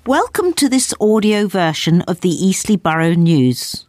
Welcome to this audio version of the Eastleigh Borough News.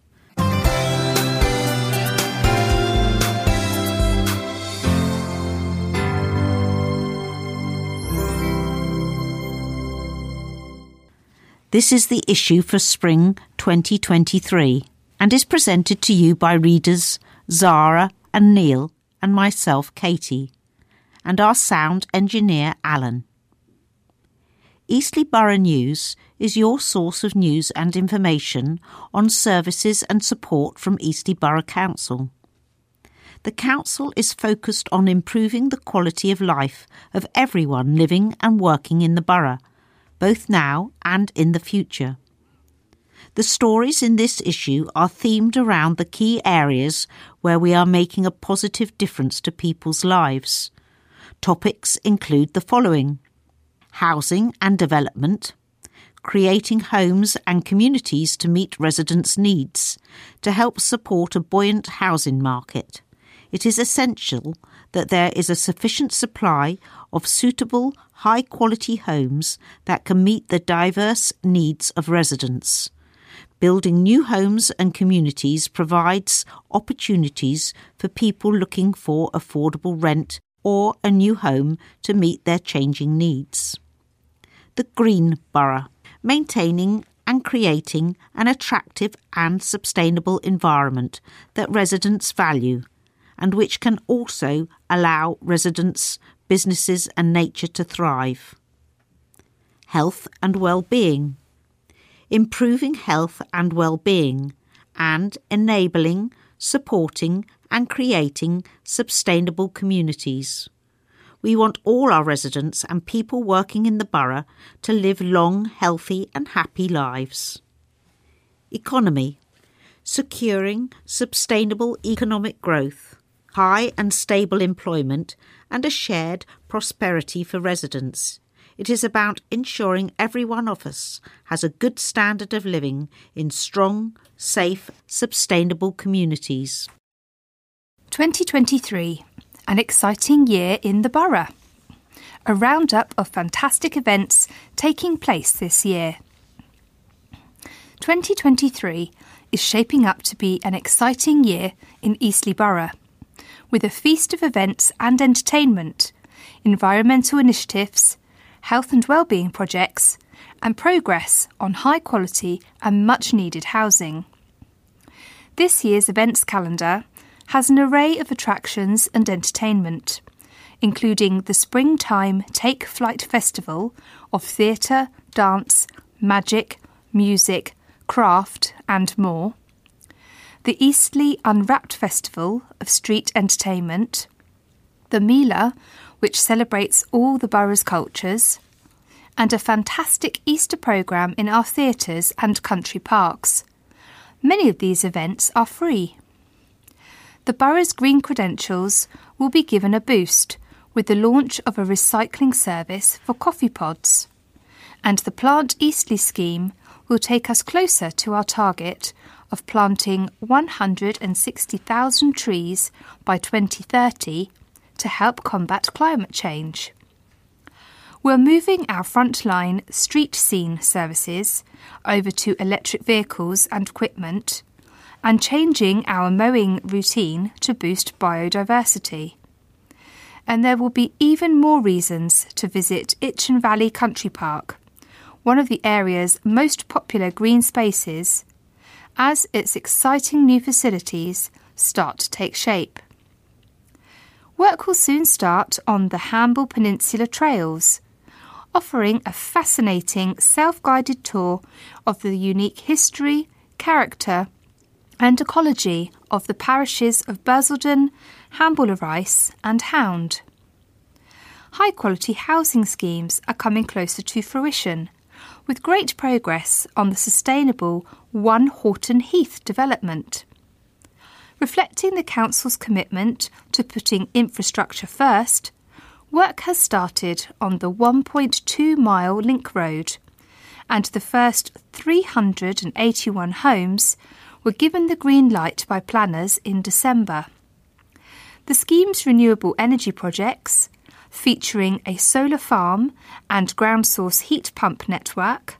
This is the issue for spring 2023 and is presented to you by readers Zara and Neil and myself, Katie, and our sound engineer, Alan. Eastleigh Borough News is your source of news and information on services and support from Eastleigh Borough Council. The Council is focused on improving the quality of life of everyone living and working in the borough, both now and in the future. The stories in this issue are themed around the key areas where we are making a positive difference to people's lives. Topics include the following: housing and development, creating homes and communities to meet residents' needs, to help support a buoyant housing market. It is essential that there is a sufficient supply of suitable, high-quality homes that can meet the diverse needs of residents. Building new homes and communities provides opportunities for people looking for affordable rent or a new home to meet their changing needs. The Green Borough, maintaining and creating an attractive and sustainable environment that residents value and which can also allow residents, businesses and nature to thrive. Health and well-being, improving health and well-being and enabling, supporting and creating sustainable communities. We want all our residents and people working in the borough to live long, healthy and happy lives. Economy, securing sustainable economic growth, high and stable employment and a shared prosperity for residents. It is about ensuring every one of us has a good standard of living in strong, safe, sustainable communities. 2023. An exciting year in the borough. A roundup of fantastic events taking place this year. 2023 is shaping up to be an exciting year in Eastleigh Borough, with a feast of events and entertainment, environmental initiatives, health and wellbeing projects, and progress on high quality and much needed housing. This year's events calendar has an array of attractions and entertainment, including the Springtime Take Flight Festival of theatre, dance, magic, music, craft and more, the Eastleigh Unwrapped Festival of street entertainment, the Mila, which celebrates all the borough's cultures, and a fantastic Easter programme in our theatres and country parks. Many of these events are free. The borough's green credentials will be given a boost with the launch of a recycling service for coffee pods. And the Plant Eastleigh scheme will take us closer to our target of planting 160,000 trees by 2030 to help combat climate change. We're moving our frontline street scene services over to electric vehicles and equipment, and changing our mowing routine to boost biodiversity. And there will be even more reasons to visit Itchen Valley Country Park, one of the area's most popular green spaces, as its exciting new facilities start to take shape. Work will soon start on the Hamble Peninsula Trails, offering a fascinating self-guided tour of the unique history, character and ecology of the parishes of Bursledon, Hamble-o-Rice and Hound. High-quality housing schemes are coming closer to fruition, with great progress on the sustainable One Horton Heath development. Reflecting the Council's commitment to putting infrastructure first, work has started on the 1.2-mile link road, and the first 381 homes were given the green light by planners in December. The scheme's renewable energy projects, featuring a solar farm and ground source heat pump network,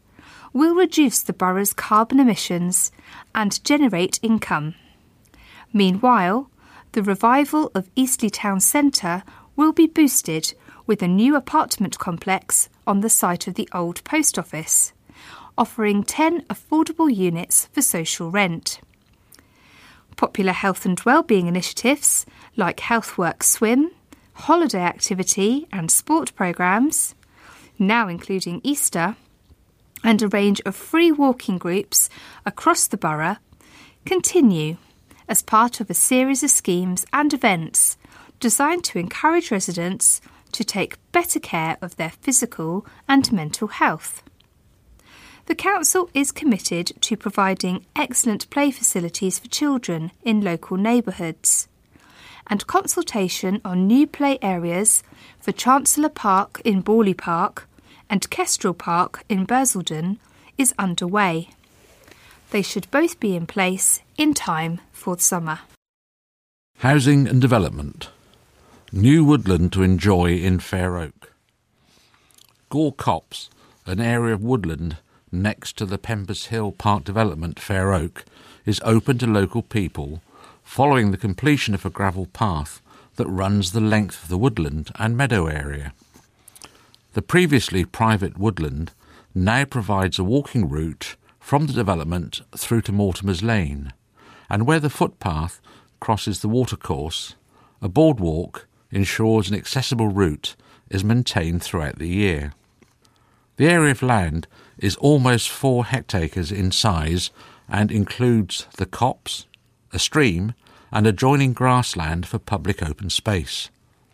will reduce the borough's carbon emissions and generate income. Meanwhile, the revival of Eastleigh Town Centre will be boosted with a new apartment complex on the site of the old post office, offering 10 affordable units for social rent. Popular health and wellbeing initiatives like Healthwork Swim, holiday activity and sport programmes, now including Easter, and a range of free walking groups across the borough continue as part of a series of schemes and events designed to encourage residents to take better care of their physical and mental health. The council is committed to providing excellent play facilities for children in local neighbourhoods, and consultation on new play areas for Chancellor Park in Borley Park and Kestrel Park in Bursledon is underway. They should both be in place in time for the summer. Housing and development. New woodland to enjoy in Fair Oak. Gore Copse, an area of woodland next to the Pembers Hill Park development, Fair Oak, is open to local people following the completion of a gravel path that runs the length of the woodland and meadow area. The previously private woodland now provides a walking route from the development through to Mortimer's Lane, and where the footpath crosses the watercourse, a boardwalk ensures an accessible route is maintained throughout the year. The area of land is almost 4 hectares in size and includes the copse, a stream, and adjoining grassland for public open space.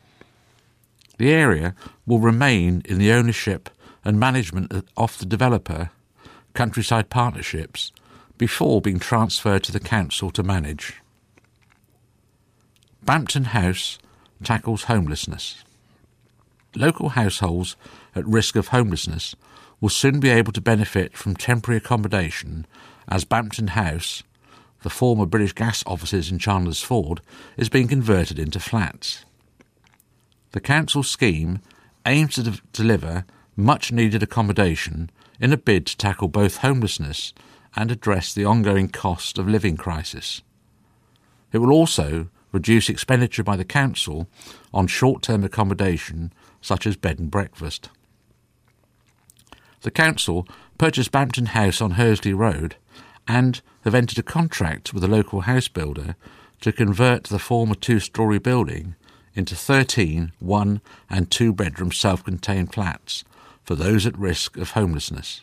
The area will remain in the ownership and management of the developer, Countryside Partnerships, before being transferred to the council to manage. Bampton House tackles homelessness. Local households at risk of homelessness will soon be able to benefit from temporary accommodation as Bampton House, the former British Gas offices in Chandler's Ford, is being converted into flats. The council scheme aims to deliver much-needed accommodation in a bid to tackle both homelessness and address the ongoing cost of living crisis. It will also reduce expenditure by the council on short-term accommodation such as bed and breakfast. The council purchased Bampton House on Hursley Road and have entered a contract with a local house builder to convert the former 2-storey building into 13 1- and 2-bedroom self-contained flats for those at risk of homelessness.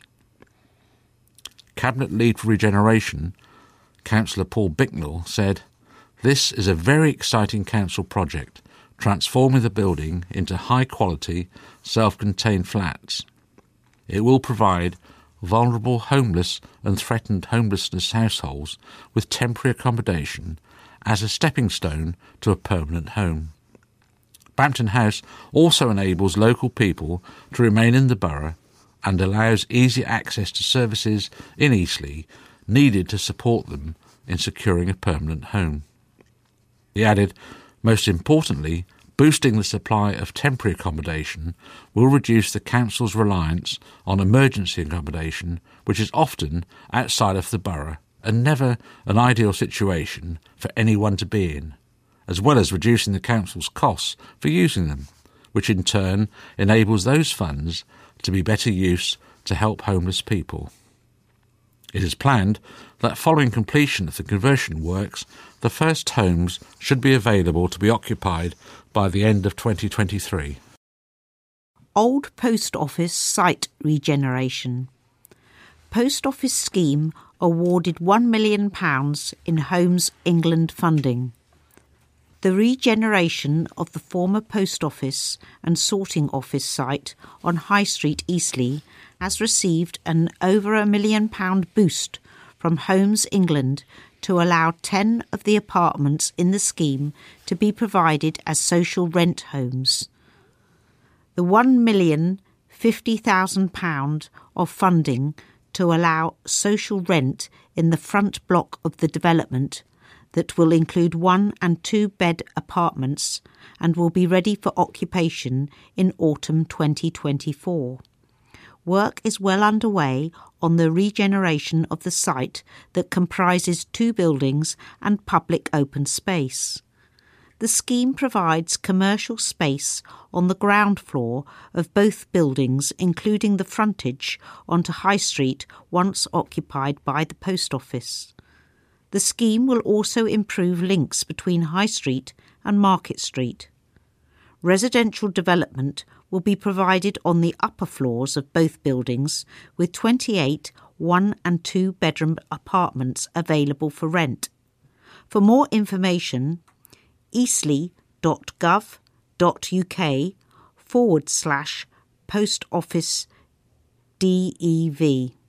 Cabinet Lead for Regeneration, Councillor Paul Bicknell, said, "This is a very exciting council project, transforming the building into high-quality, self-contained flats. It will provide vulnerable homeless and threatened homelessness households with temporary accommodation as a stepping stone to a permanent home. Bampton House also enables local people to remain in the borough and allows easy access to services in Eastleigh needed to support them in securing a permanent home." He added, "Most importantly, boosting the supply of temporary accommodation will reduce the council's reliance on emergency accommodation, which is often outside of the borough and never an ideal situation for anyone to be in, as well as reducing the council's costs for using them, which in turn enables those funds to be better used to help homeless people. It is planned that following completion of the conversion works, the first homes should be available to be occupied by the end of 2023. Old Post Office site regeneration. Post Office scheme awarded £1 million in Homes England funding. The regeneration of the former post office and sorting office site on High Street, Eastleigh, has received an over £1 million boost from Homes England to allow 10 of the apartments in the scheme to be provided as social rent homes. The £1,050,000 of funding to allow social rent in the front block of the development that will include 1- and 2-bed apartments and will be ready for occupation in autumn 2024, work is well underway on the regeneration of the site that comprises 2 buildings and public open space. The scheme provides commercial space on the ground floor of both buildings, including the frontage onto High Street once occupied by the post office. The scheme will also improve links between High Street and Market Street. Residential development will be provided on the upper floors of both buildings, with 28 1- and 2-bedroom apartments available for rent. For more information, eastleigh.gov.uk/post office DEV.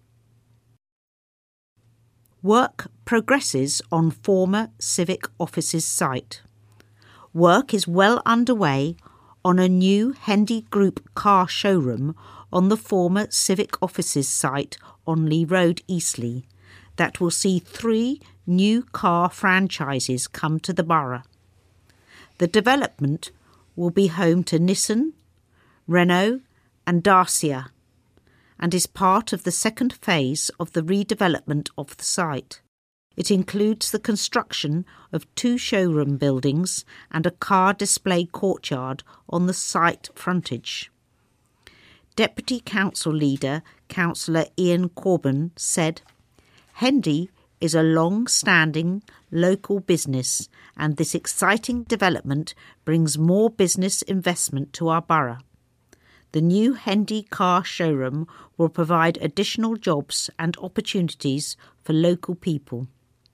Work progresses on former Civic Offices site. Work is well underway on a new Hendy Group car showroom on the former Civic Offices site on Lee Road, Eastleigh, that will see 3 new car franchises come to the borough. The development will be home to Nissan, Renault and Dacia, and is part of the second phase of the redevelopment of the site. It includes the construction of 2 showroom buildings and a car display courtyard on the site frontage. Deputy Council Leader, Councillor Ian Corbin, said, "Hendy is a long-standing local business, and this exciting development brings more business investment to our borough. The new Hendy car showroom will provide additional jobs and opportunities for local people."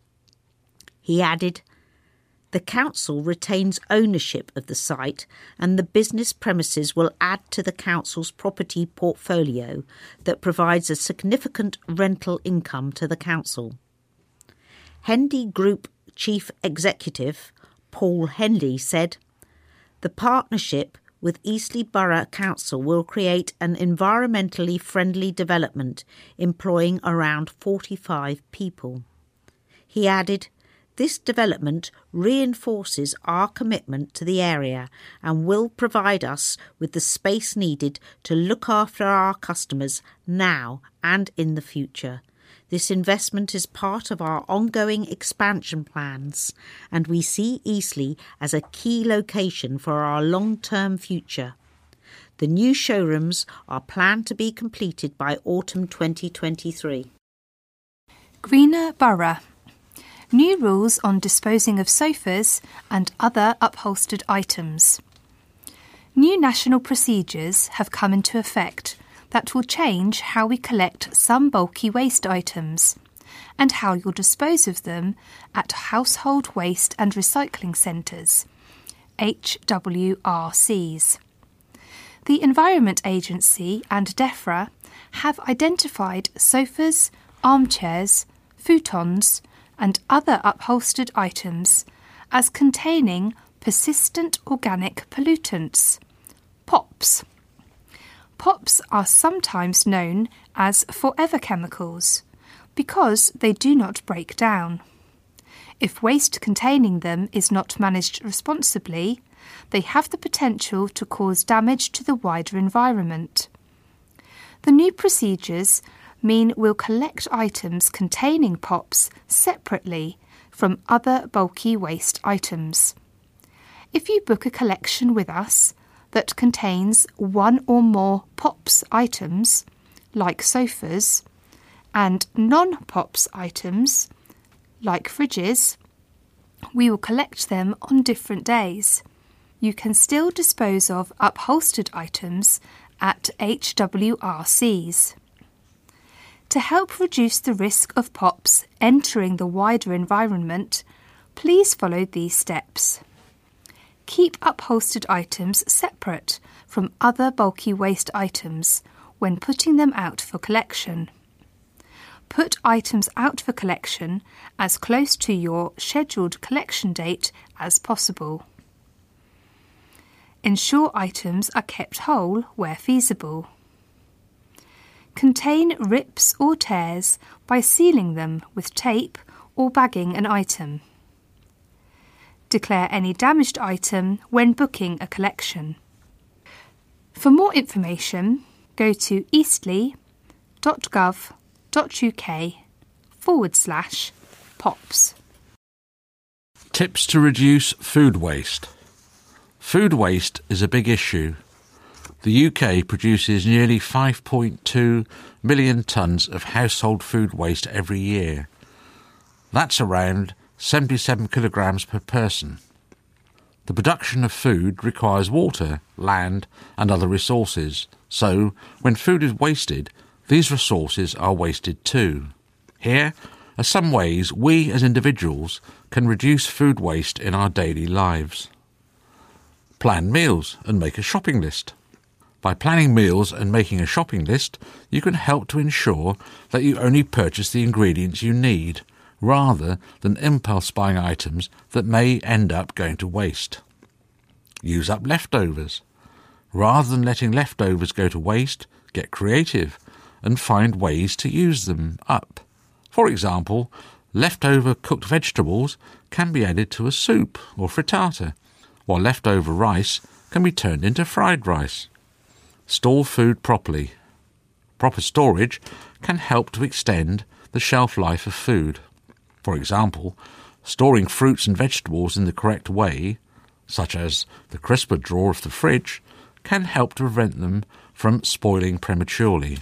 He added, "The council retains ownership of the site, and the business premises will add to the council's property portfolio that provides a significant rental income to the council." Hendy Group Chief Executive Paul Hendy said, "The partnership with Eastleigh Borough Council will create an environmentally friendly development employing around 45 people." He added, "This development reinforces our commitment to the area and will provide us with the space needed to look after our customers now and in the future. This investment is part of our ongoing expansion plans, and we see Eastleigh as a key location for our long-term future. The new showrooms are planned to be completed by autumn 2023. Greener Borough. New rules on disposing of sofas and other upholstered items. New national procedures have come into effect that will change how we collect some bulky waste items and how you'll dispose of them at Household Waste and Recycling Centres, HWRCs. The Environment Agency and DEFRA have identified sofas, armchairs, futons and other upholstered items as containing persistent organic pollutants, POPs. POPs are sometimes known as forever chemicals because they do not break down. If waste containing them is not managed responsibly, they have the potential to cause damage to the wider environment. The new procedures mean we'll collect items containing POPs separately from other bulky waste items. If you book a collection with us that contains 1 or more POPs items, like sofas, and non-POPs items, like fridges, we will collect them on different days. You can still dispose of upholstered items at HWRCs. To help reduce the risk of POPs entering the wider environment, please follow these steps. Keep upholstered items separate from other bulky waste items when putting them out for collection. Put items out for collection as close to your scheduled collection date as possible. Ensure items are kept whole where feasible. Contain rips or tears by sealing them with tape or bagging an item. Declare any damaged item when booking a collection. For more information, go to eastleigh.gov.uk/POPs. Tips to reduce food waste. Food waste is a big issue. The UK produces nearly 5.2 million tonnes of household food waste every year. That's around 77 kilograms per person. The production of food requires water, land and other resources, so when food is wasted, these resources are wasted too. Here are some ways we as individuals can reduce food waste in our daily lives. Plan meals and make a shopping list. By planning meals and making a shopping list, you can help to ensure that you only purchase the ingredients you need, rather than impulse buying items that may end up going to waste. Use up leftovers. Rather than letting leftovers go to waste, get creative and find ways to use them up. For example, leftover cooked vegetables can be added to a soup or frittata, while leftover rice can be turned into fried rice. Store food properly. Proper storage can help to extend the shelf life of food. For example, storing fruits and vegetables in the correct way, such as the crisper drawer of the fridge, can help to prevent them from spoiling prematurely.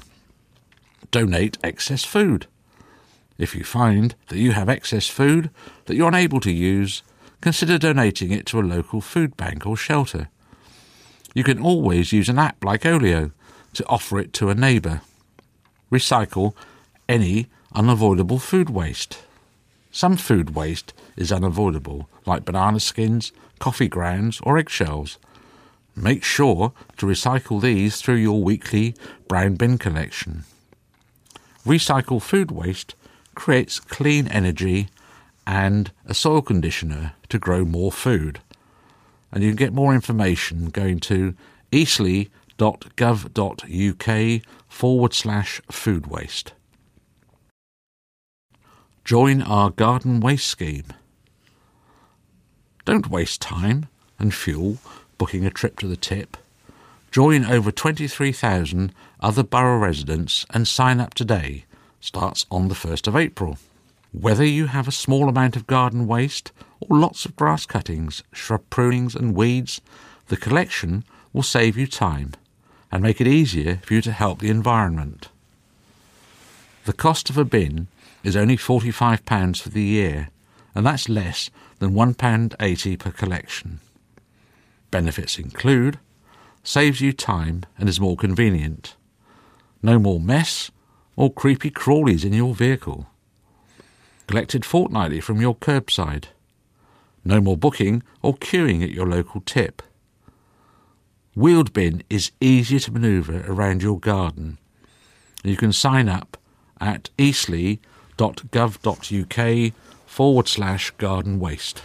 Donate excess food. If you find that you have excess food that you're unable to use, consider donating it to a local food bank or shelter. You can always use an app like Olio to offer it to a neighbour. Recycle any unavoidable food waste. Some food waste is unavoidable, like banana skins, coffee grounds or eggshells. Make sure to recycle these through your weekly brown bin collection. Recycle food waste creates clean energy and a soil conditioner to grow more food. And you can get more information going to eastleigh.gov.uk/food waste. Join our garden waste scheme. Don't waste time and fuel booking a trip to the tip. Join over 23,000 other borough residents and sign up today. Starts on the 1st of April. Whether you have a small amount of garden waste or lots of grass cuttings, shrub prunings and weeds, the collection will save you time and make it easier for you to help the environment. The cost of a bin is only £45 for the year, and that's less than £1.80 per collection. Benefits include: saves you time and is more convenient. No more mess or creepy crawlies in your vehicle. Collected fortnightly from your curbside. No more booking or queuing at your local tip. Wheeled bin is easier to manoeuvre around your garden. You can sign up at eastleigh.gov.uk/garden waste.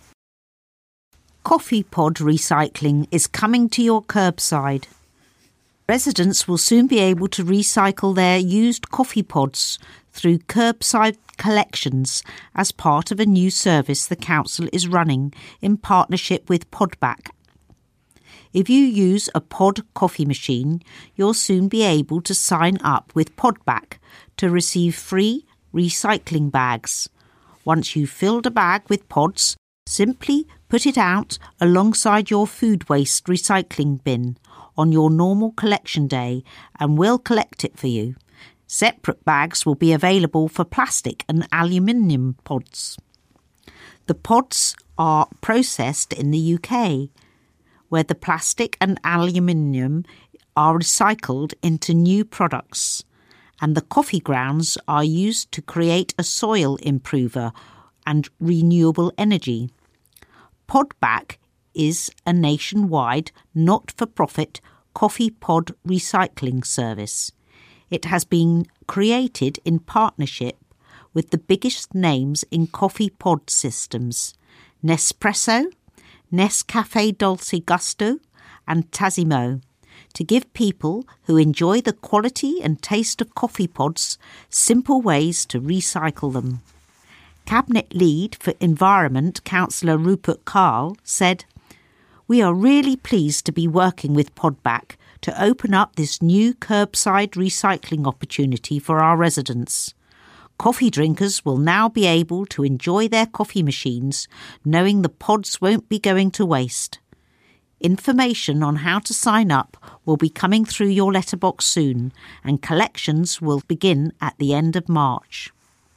Coffee pod recycling is coming to your curbside. Residents will soon be able to recycle their used coffee pods through curbside collections as part of a new service the council is running in partnership with Podback. If you use a pod coffee machine, you'll soon be able to sign up with Podback to receive free recycling bags. Once you've filled a bag with pods, simply put it out alongside your food waste recycling bin on your normal collection day and we'll collect it for you. Separate bags will be available for plastic and aluminium pods. The pods are processed in the UK, where the plastic and aluminium are recycled into new products, and the coffee grounds are used to create a soil improver and renewable energy. Podback is a nationwide, not-for-profit coffee pod recycling service. It has been created in partnership with the biggest names in coffee pod systems: Nespresso, Nescafé Dolce Gusto and Tassimo, to give people who enjoy the quality and taste of coffee pods simple ways to recycle them. Cabinet Lead for Environment, Councillor Rupert Carl, said, "We are really pleased to be working with Podback to open up this new curbside recycling opportunity for our residents. Coffee drinkers will now be able to enjoy their coffee machines, knowing the pods won't be going to waste. Information on how to sign up will be coming through your letterbox soon, and collections will begin at the end of March.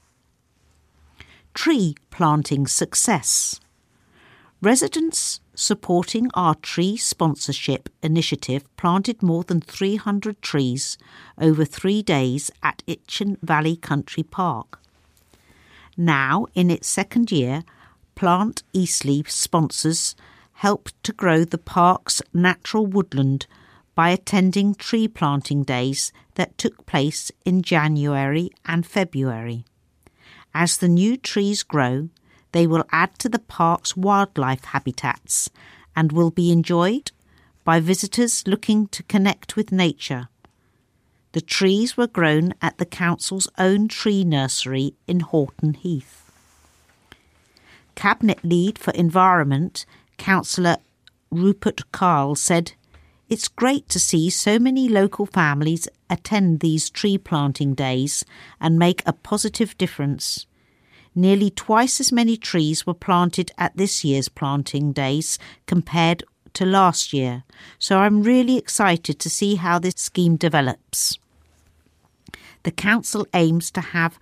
Tree planting success. Residents supporting our tree sponsorship initiative planted more than 300 trees over 3 days at Itchen Valley Country Park. Now, in its second year, Plant Eastleigh sponsors helped to grow the park's natural woodland by attending tree planting days that took place in January and February. As the new trees grow, they will add to the park's wildlife habitats and will be enjoyed by visitors looking to connect with nature. The trees were grown at the council's own tree nursery in Horton Heath. Cabinet Lead for Environment, Councillor Rupert Kyle, said, "It's great to see so many local families attend these tree planting days and make a positive difference. Nearly twice as many trees were planted at this year's planting days compared to last year, so I'm really excited to see how this scheme develops." The council aims to have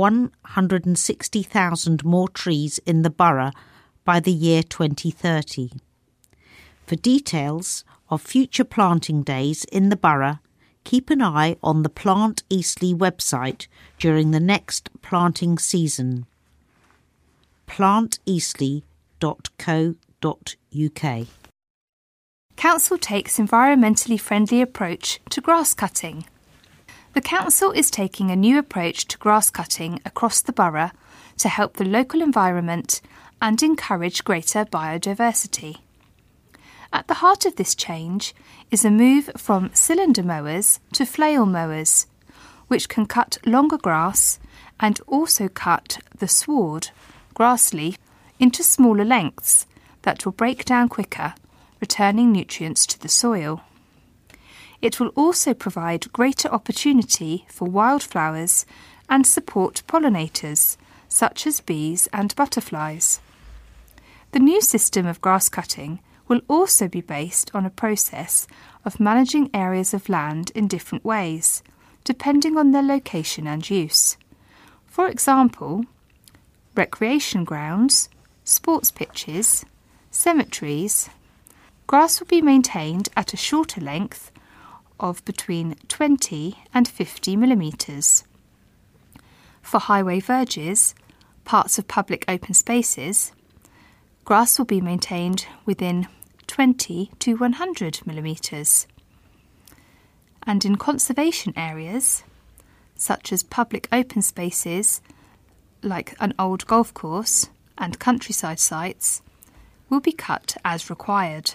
160,000 more trees in the borough by the year 2030. For details of future planting days in the borough, keep an eye on the Plant Eastleigh website during the next planting season. planteastleigh.co.uk. Council takes environmentally friendly approach to grass cutting. The council is taking a new approach to grass cutting across the borough to help the local environment and encourage greater biodiversity. At the heart of this change is a move from cylinder mowers to flail mowers, which can cut longer grass and also cut the sward, grass leaf, into smaller lengths that will break down quicker, returning nutrients to the soil. It will also provide greater opportunity for wildflowers and support pollinators, such as bees and butterflies. The new system of grass cutting will also be based on a process of managing areas of land in different ways, depending on their location and use. For example, recreation grounds, sports pitches, cemeteries. Grass will be maintained at a shorter length of between 20 and 50 millimetres. For highway verges, parts of public open spaces, grass will be maintained within 20 to 100 millimetres. And in conservation areas, such as public open spaces like an old golf course and countryside sites, will be cut as required.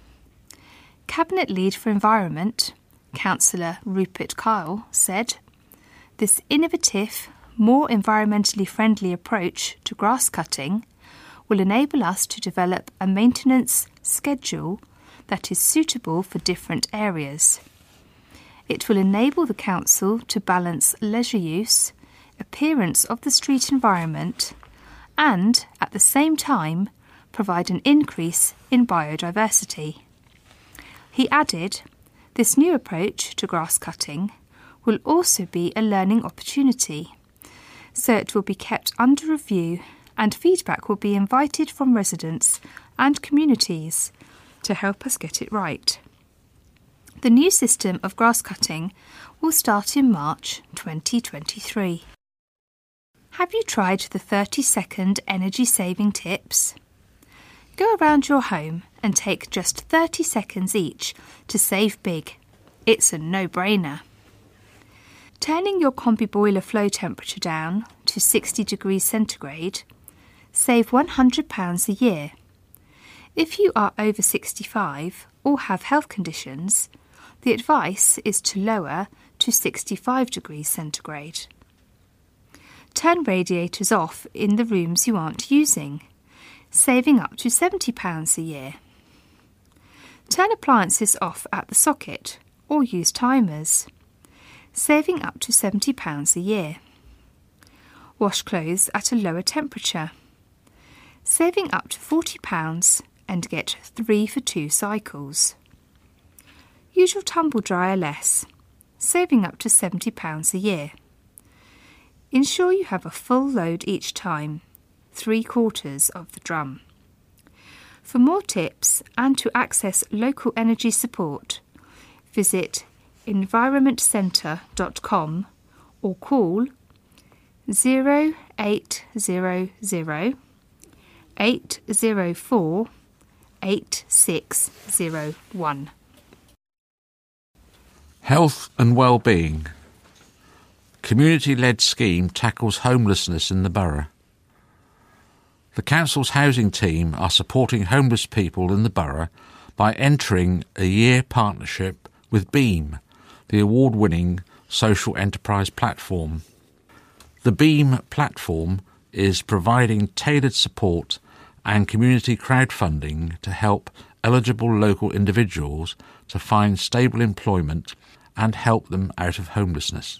Cabinet Lead for Environment, Councillor Rupert Kyle, said, "This innovative, more environmentally friendly approach to grass cutting will enable us to develop a maintenance schedule that is suitable for different areas. It will enable the council to balance leisure use, appearance of the street environment, and, at the same time, provide an increase in biodiversity." He added, "This new approach to grass cutting will also be a learning opportunity, so it will be kept under review and feedback will be invited from residents and communities to help us get it right." The new system of grass cutting will start in March 2023. Have you tried the 30-second energy-saving tips? Go around your home and take just 30 seconds each to save big. It's a no-brainer. Turning your combi boiler flow temperature down to 60 degrees centigrade, save £100 a year. If you are over 65 or have health conditions, the advice is to lower to 65 degrees centigrade. Turn radiators off in the rooms you aren't using, saving up to £70 a year. Turn appliances off at the socket or use timers, saving up to £70 a year. Wash clothes at a lower temperature, saving up to £40 and get 3 for 2 cycles. Use your tumble dryer less, saving up to £70 a year. Ensure you have a full load each time, 3/4 of the drum. For more tips and to access local energy support, visit environmentcentre.com or call 0800 804 8601. Health and well-being. Community-led scheme tackles homelessness in the borough. The council's housing team are supporting homeless people in the borough by entering a year partnership with Beam, the award-winning social enterprise platform. The Beam platform is providing tailored support and community crowdfunding to help eligible local individuals to find stable employment and help them out of homelessness.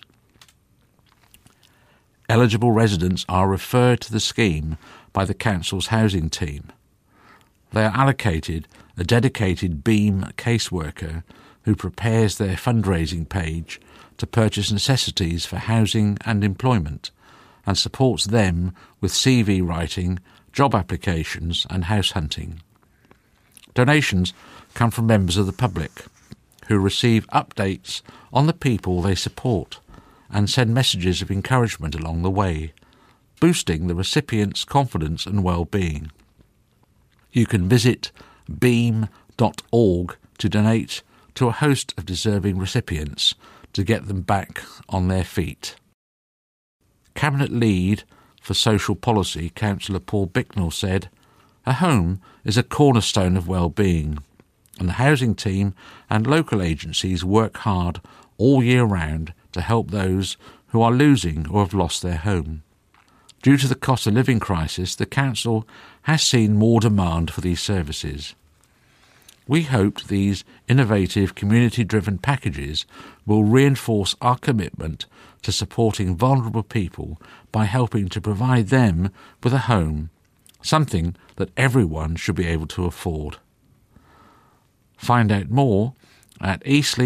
Eligible residents are referred to the scheme by the council's housing team. They are allocated a dedicated Beam caseworker who prepares their fundraising page to purchase necessities for housing and employment and supports them with CV writing, job applications and house hunting. Donations come from members of the public who receive updates on the people they support and send messages of encouragement along the way, boosting the recipient's confidence and well-being. You can visit beam.org to donate to a host of deserving recipients to get them back on their feet. Cabinet Lead for Social Policy, Councillor Paul Bicknell, said, "A home is a cornerstone of well-being, and the housing team and local agencies work hard all year round to help those who are losing or have lost their home. Due to the cost of living crisis, the council has seen more demand for these services. We hoped these innovative community-driven packages will reinforce our commitment to supporting vulnerable people by helping to provide them with a home, something that everyone should be able to afford." Find out more at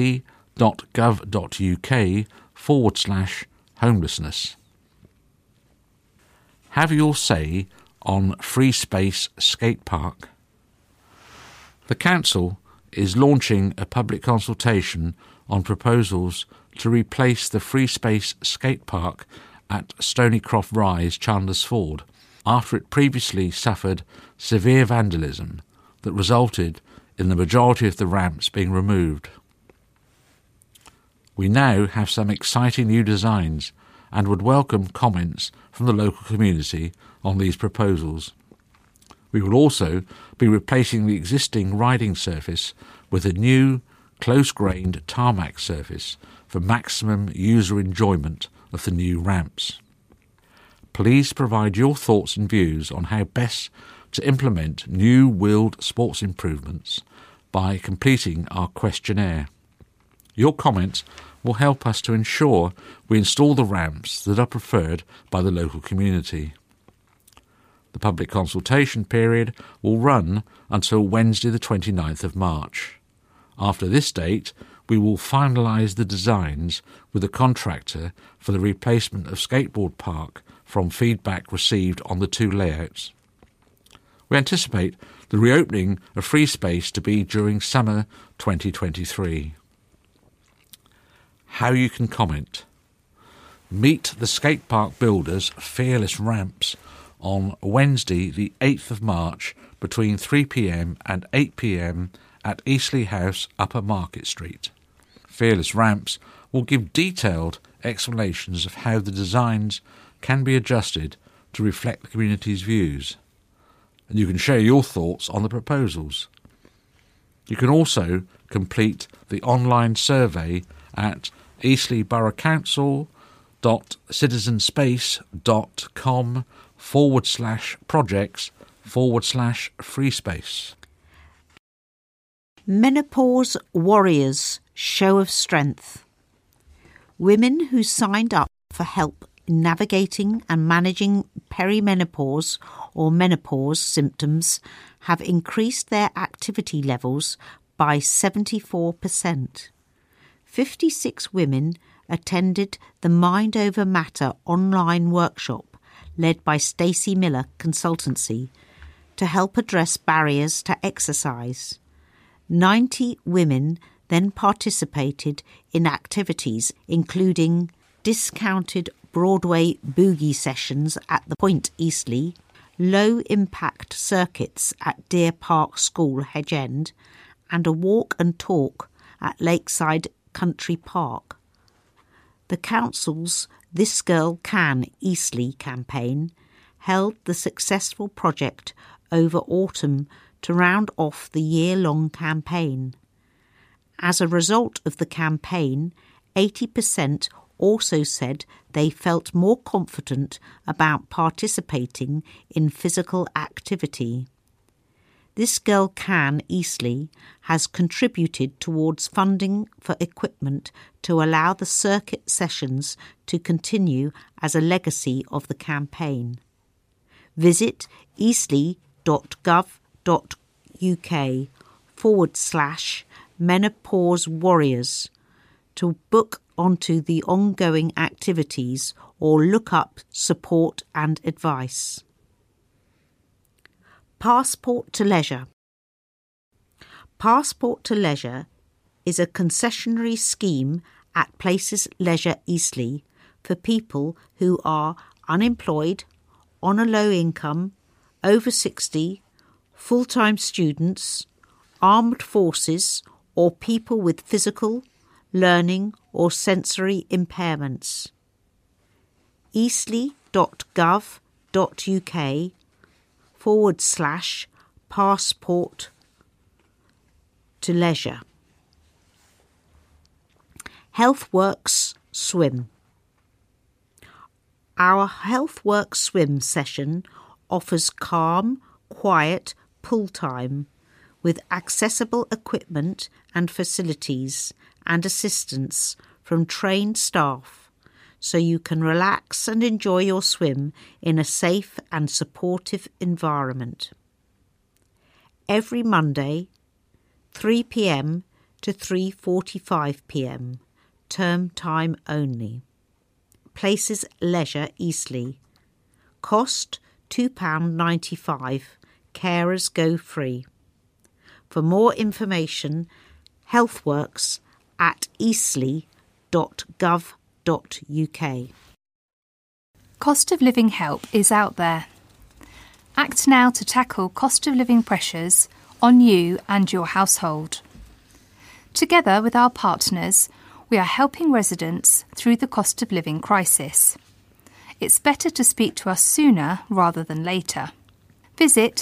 eastleigh.gov.uk/homelessness. Have your say on Free Space Skate Park. The council is launching a public consultation on proposals to replace the Free Space Skate Park at Stonycroft Rise, Chandler's Ford, after it previously suffered severe vandalism that resulted in the majority of the ramps being removed. We now have some exciting new designs and would welcome comments from the local community on these proposals. We will also be replacing the existing riding surface with a new, close-grained tarmac surface for maximum user enjoyment of the new ramps. Please provide your thoughts and views on how best to implement new wheeled sports improvements by completing our questionnaire. Your comments will help us to ensure we install the ramps that are preferred by the local community. The public consultation period will run until Wednesday the 29th of March. After this date, we will finalise the designs with the contractor for the replacement of Skateboard Park from feedback received on the two layouts. We anticipate the reopening of Free Space to be during summer 2023. How you can comment. Meet the skatepark builders' fearless ramps on Wednesday the 8th of March between 3 p.m. and 8 p.m. at Eastleigh House, Upper Market Street. Fearless ramps will give detailed explanations of how the designs can be adjusted to reflect the community's views, and you can share your thoughts on the proposals. You can also complete the online survey at eastleighboroughcouncil.citizenspace.com/projects/free space. Menopause warriors Show of strength. Women who signed up for help in navigating and managing perimenopause or menopause symptoms have increased their activity levels by 74%. 56 women attended the Mind Over Matter online workshop led by Stacey Miller Consultancy to help address barriers to exercise. 90 women then participated in activities including discounted Broadway boogie sessions at the Point Eastleigh, low-impact circuits at Deer Park School Hedge End, and a walk and talk at Lakeside Country Park. The council's This Girl Can Eastleigh campaign held the successful project over autumn to round off the year-long campaign. As a result of the campaign, 80% also said they felt more confident about participating in physical activity. This Girl Can Eastleigh has contributed towards funding for equipment to allow the circuit sessions to continue as a legacy of the campaign. Visit eastleigh.gov.uk/menopause warriors to book onto the ongoing activities or look up support and advice. Passport to Leisure. Passport to Leisure is a concessionary scheme at Places Leisure Eastleigh for people who are unemployed, on a low income, over 60, full-time students, armed forces or people with physical, learning or sensory impairments. eastleigh.gov.uk/passport to leisure. HealthWorks Swim. Our HealthWorks Swim session offers calm, quiet pool time with accessible equipment and facilities and assistance from trained staff, so you can relax and enjoy your swim in a safe and supportive environment. Every Monday, 3 p.m. to 3:45 p.m, term time only. Places Leisure Eastleigh. Cost £2.95. Carers go free. For more information, HealthWorks at eastleigh.gov.uk. Cost of living help is out there. Act now to tackle cost of living pressures on you and your household. Together with our partners, we are helping residents through the cost of living crisis. It's better to speak to us sooner rather than later. Visit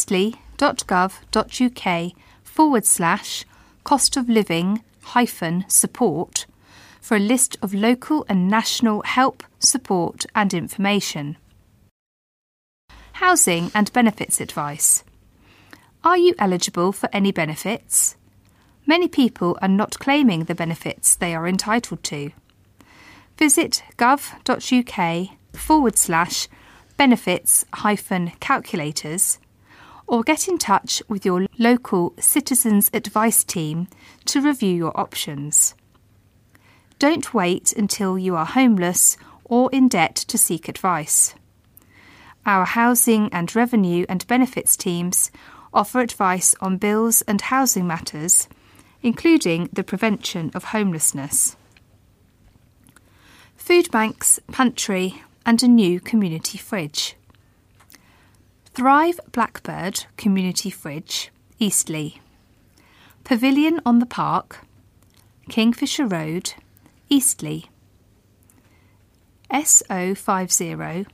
eastleigh.gov.uk/cost of living-support for a list of local and national help, support and information. Housing and benefits advice. Are you eligible for any benefits? Many people are not claiming the benefits they are entitled to. Visit gov.uk/benefits-calculators or get in touch with your local Citizens Advice team to review your options. Don't wait until you are homeless or in debt to seek advice. Our housing and revenue and benefits teams offer advice on bills and housing matters, including the prevention of homelessness. Food banks, pantry and a new community fridge. Thrive Blackbird Community Fridge, Eastleigh. Pavilion on the Park, Kingfisher Road, Eastleigh. SO50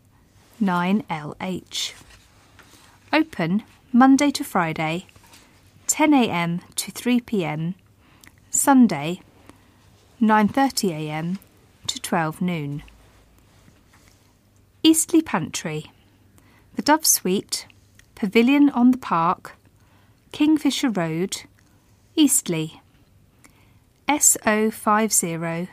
9LH. Open Monday to Friday, 10 a.m. to 3 p.m, Sunday, 9:30 a.m. to 12 noon. Eastleigh Pantry. The Dove Suite, Pavilion on the Park, Kingfisher Road, Eastleigh. SO50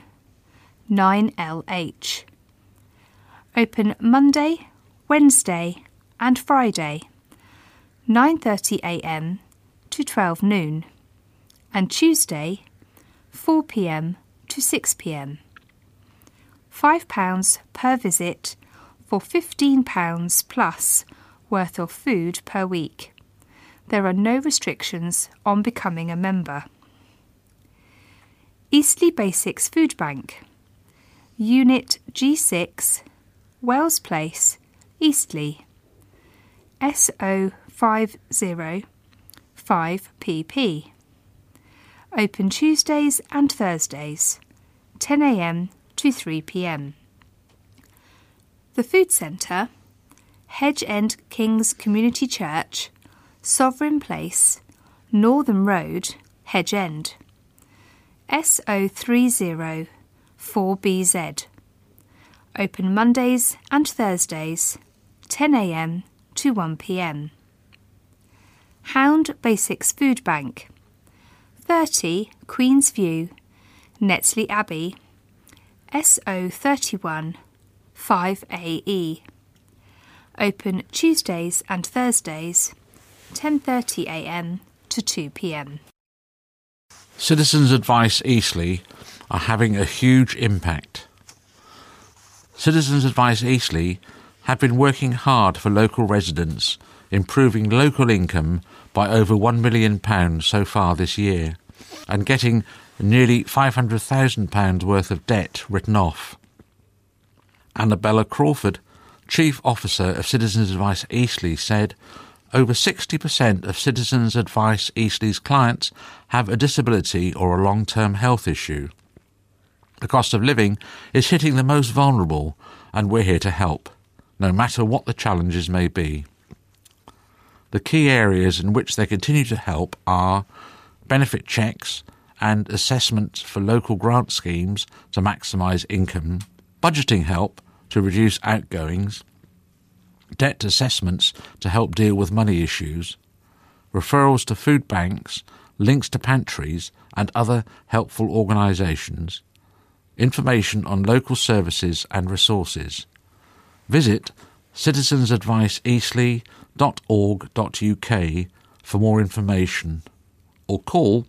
9LH. Open Monday, Wednesday and Friday, 9:30 a.m. to 12 noon, and Tuesday, 4 p.m. to 6 p.m. £5 per visit for £15 plus worth of food per week. There are no restrictions on becoming a member. Eastleigh Basics Food Bank, Unit G6, Wells Place, Eastleigh, SO50 5PP. Open Tuesdays and Thursdays, 10 a.m. to 3 p.m. The Food Centre, Hedge End King's Community Church, Sovereign Place, Northern Road, Hedge End, SO30 4BZ. Open Mondays and Thursdays, 10 a.m. to 1 p.m. Hound Basics Food Bank, 30 Queen's View, Netley Abbey, SO31 5AE. Open Tuesdays and Thursdays, 10:30 a.m. to 2 p.m. Citizens Advice Eastleigh are having a huge impact. Citizens Advice Eastleigh have been working hard for local residents, improving local income by over £1 million so far this year, and getting nearly £500,000 worth of debt written off. Annabella Crawford, Chief Officer of Citizens Advice Eastleigh, said over 60% of Citizens Advice Eastleigh's clients have a disability or a long-term health issue. The cost of living is hitting the most vulnerable, and we're here to help, no matter what the challenges may be. The key areas in which they continue to help are benefit checks and assessments for local grant schemes to maximise income, budgeting help to reduce outgoings, debt assessments to help deal with money issues, referrals to food banks, links to pantries and other helpful organisations, information on local services and resources. Visit citizensadviceeastleigh.org.uk for more information, or call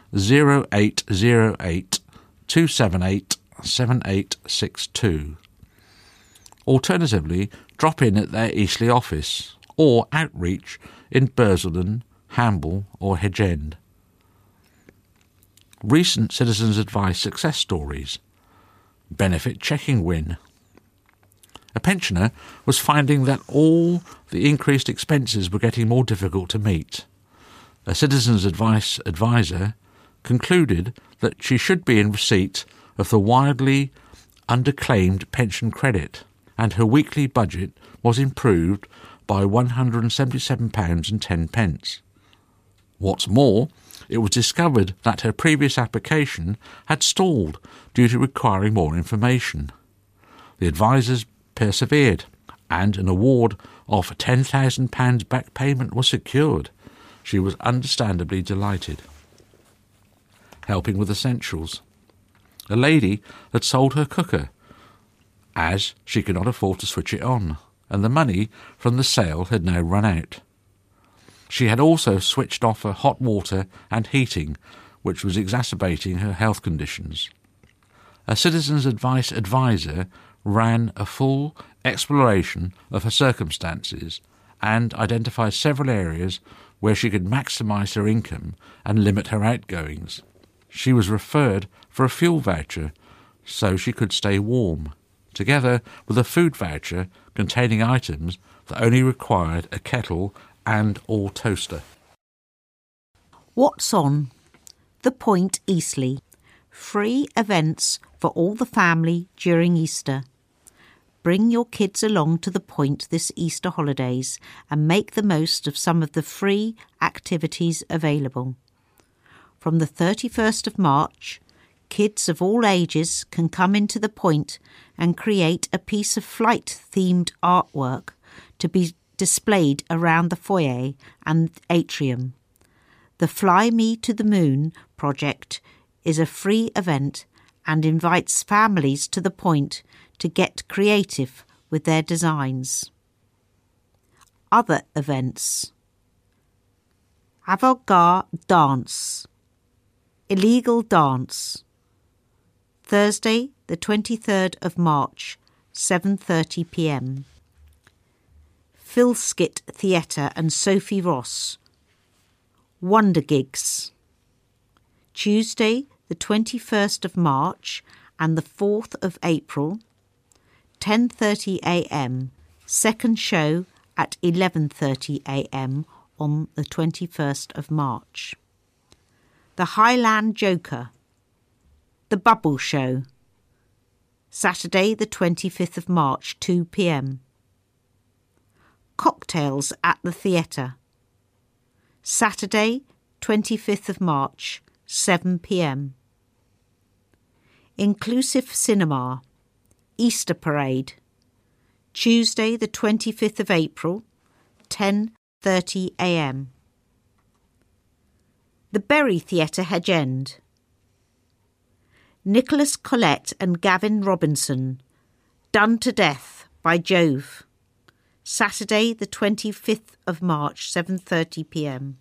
0808 278 7862. Alternatively, drop in at their Eastleigh office or outreach in Bursledon, Hamble or Hedge End. Recent Citizens Advice success stories. Benefit checking win. A pensioner was finding that all the increased expenses were getting more difficult to meet. A Citizens Advice advisor concluded that she should be in receipt of the widely underclaimed pension credit, and her weekly budget was improved by £177.10. What's more, it was discovered that her previous application had stalled due to requiring more information. The advisors persevered, and an award of £10,000 back payment was secured. She was understandably delighted. Helping with essentials. A lady had sold her cooker, as she could not afford to switch it on, and the money from the sale had now run out. She had also switched off her hot water and heating, which was exacerbating her health conditions. A Citizens Advice advisor ran a full exploration of her circumstances and identified several areas where she could maximise her income and limit her outgoings. She was referred for a fuel voucher so she could stay warm, together with a food voucher containing items that only required a kettle and/or toaster. What's on? The Point Eastleigh. Free events for all the family during Easter. Bring your kids along to the Point this Easter holidays and make the most of some of the free activities available. From the 31st of March, kids of all ages can come into the Point and create a piece of flight-themed artwork to be displayed around the foyer and atrium. The Fly Me to the Moon project is a free event and invites families to the Point to get creative with their designs. Other events: Avant-Garde Dance, Illegal Dance, Thursday the 23rd of March, 7:30 p.m. Philskit Theatre and Sophie Ross, Wonder Gigs, Tuesday the 21st of March and the 4th of April, 10:30 a.m, second show at 11:30 a.m. on the 21st of March. The Highland Joker, The Bubble Show, Saturday the 25th of March, 2 p.m. Cocktails at the Theatre, Saturday 25th of March, 7 p.m. Inclusive Cinema, Easter Parade, Tuesday the 25th of April, 10:30 a.m. The Berry Theatre, Hedge End, Nicholas Collette and Gavin Robinson, Done to Death by Jove, Saturday the 25th of March, 7:30 p.m.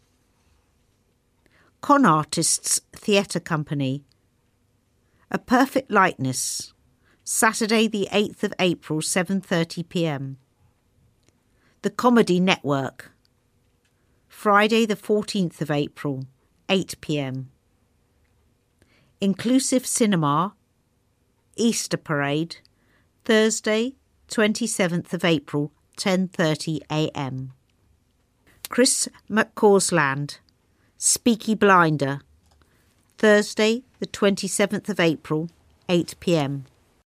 Con Artists Theatre Company, A Perfect Likeness, Saturday the 8th of April, 7:30 p.m. The Comedy Network, Friday the 14th of April, 8 p.m. Inclusive Cinema, Easter Parade, Thursday 27th of April, 10:30 a.m. Chris McCausland, Speaky Blinder, Thursday the 27th of April, 8 p.m.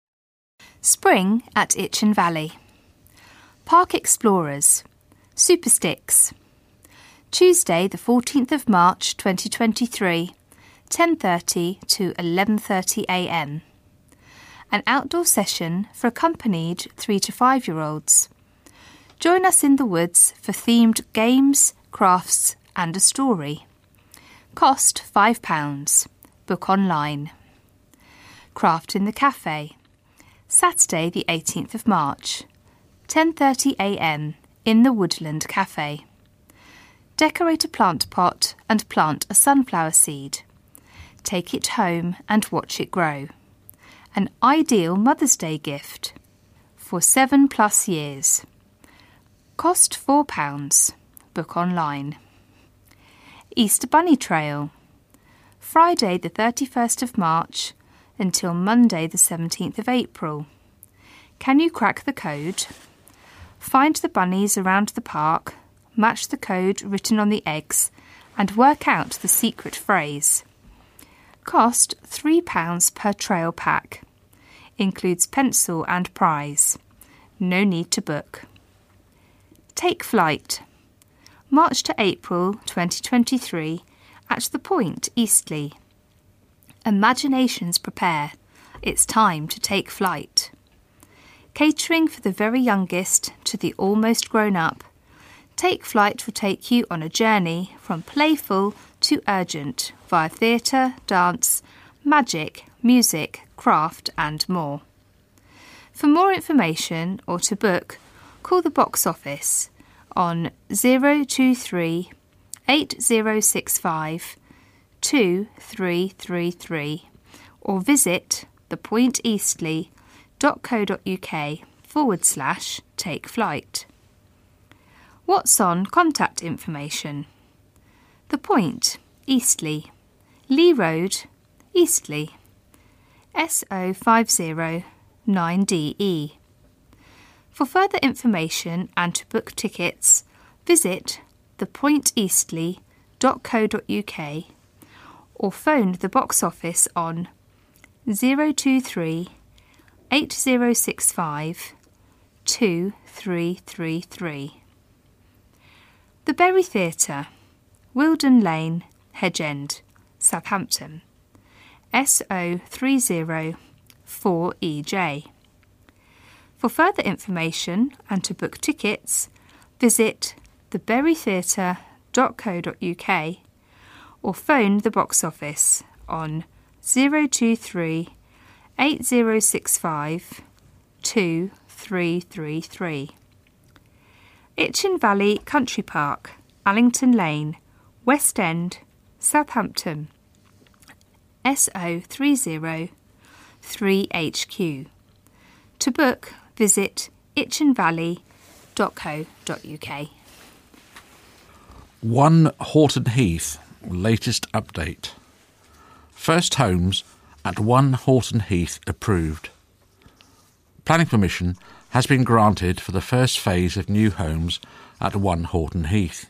Spring at Itchen Valley. Park Explorers, Super Sticks, Tuesday the 14th of March 2023, 10:30 to 11:30 a.m. An outdoor session for accompanied 3 to 5-year-olds. Join us in the woods for themed games, crafts and a story. Cost £5. Book online. Craft in the Cafe, Saturday the 18th of March, 10:30 a.m. in the Woodland Cafe. Decorate a plant pot and plant a sunflower seed. Take it home and watch it grow. An ideal Mother's Day gift for 7+ years. Cost £4. Book online. Easter Bunny Trail, Friday the 31st of March until Monday the 17th of April. Can you crack the code? Find the bunnies around the park, match the code written on the eggs and work out the secret phrase. Cost £3 per trail pack. Includes pencil and prize. No need to book. Take Flight, March to April 2023 at the Point, Eastleigh. Imaginations prepare. It's time to take flight. Catering for the very youngest to the almost grown up, Take Flight will take you on a journey from playful to urgent via theatre, dance, magic, music, craft and more. For more information or to book, call the box office on 023 8065 2333 or visit thepointeastleigh.co.uk/take flight. What's on contact information? The Point, Eastleigh, Lee Road, Eastleigh, SO509DE. For further information and to book tickets, visit thepointeastleigh.co.uk or phone the box office on 023 8065 2333. The Berry Theatre, Wilden Lane, Hedge End, Southampton, SO304EJ. For further information and to book tickets, visit theberrytheatre.co.uk or phone the box office on 023 8065 2333. Itchen Valley Country Park, Allington Lane, West End, Southampton, SO30 3HQ. To book, visit itchenvalley.co.uk. 1 Horton Heath, latest update. First homes at 1 Horton Heath approved. Planning permission has been granted for the first phase of new homes at 1 Horton Heath.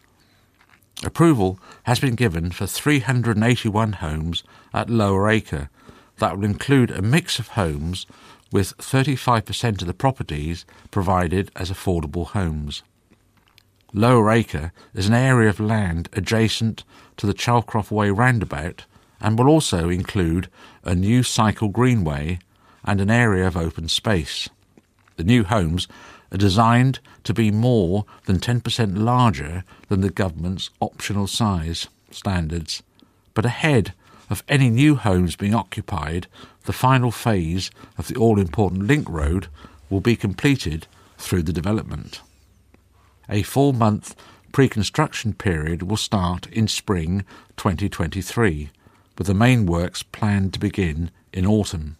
Approval has been given for 381 homes at Lower Acre that will include a mix of homes, with 35% of the properties provided as affordable homes. Lower Acre is an area of land adjacent to the Chalcroft Way roundabout and will also include a new cycle greenway and an area of open space. The new homes are designed to be more than 10% larger than the government's optional size standards, but ahead of any new homes being occupied, the final phase of the all-important link road will be completed through the development. A 4-month pre-construction period will start in spring 2023, with the main works planned to begin in autumn.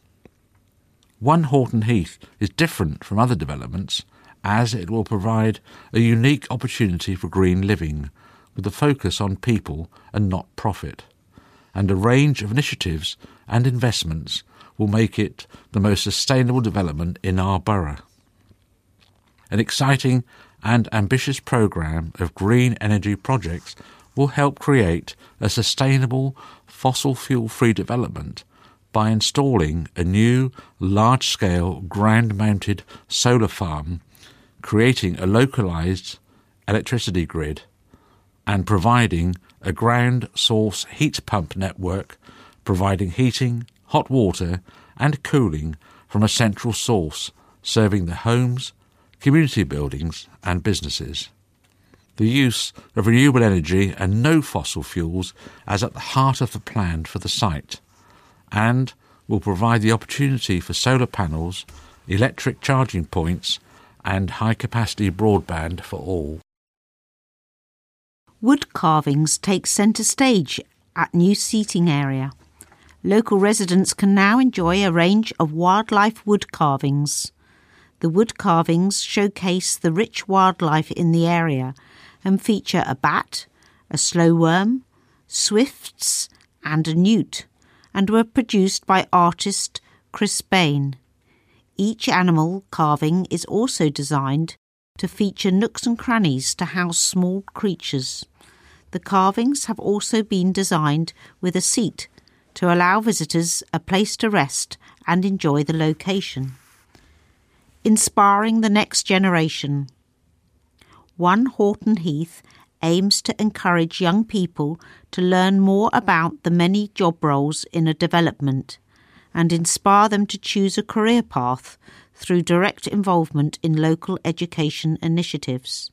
1 Horton Heath is different from other developments as it will provide a unique opportunity for green living, with a focus on people and not profit, and a range of initiatives and investments will make it the most sustainable development in our borough. An exciting and ambitious programme of green energy projects will help create a sustainable fossil fuel-free development by installing a new large-scale ground-mounted solar farm, creating a localised electricity grid, and providing a ground source heat pump network, providing heating, hot water and cooling from a central source, serving the homes, community buildings and businesses. The use of renewable energy and no fossil fuels is at the heart of the plan for the site, and will provide the opportunity for solar panels, electric charging points and high-capacity broadband for all. Wood carvings take centre stage at new seating area. Local residents can now enjoy a range of wildlife wood carvings. The wood carvings showcase the rich wildlife in the area and feature a bat, a slow worm, swifts and a newt, and were produced by artist Chris Bain. Each animal carving is also designed to feature nooks and crannies to house small creatures. The carvings have also been designed with a seat to allow visitors a place to rest and enjoy the location. Inspiring the next generation. 1 Horton Heath aims to encourage young people to learn more about the many job roles in a development and inspire them to choose a career path through direct involvement in local education initiatives.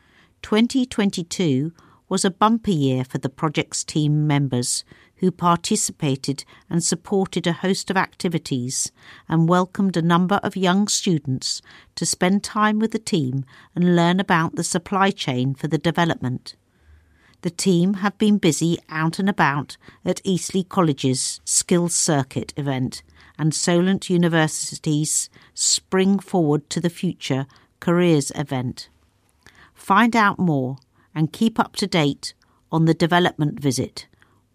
2022 was a bumper year for the project's team members, who participated and supported a host of activities and welcomed a number of young students to spend time with the team and learn about the supply chain for the development. The team have been busy out and about at Eastleigh College's Skills Circuit event and Solent University's Spring Forward to the Future Careers event. Find out more and keep up to date on the development visit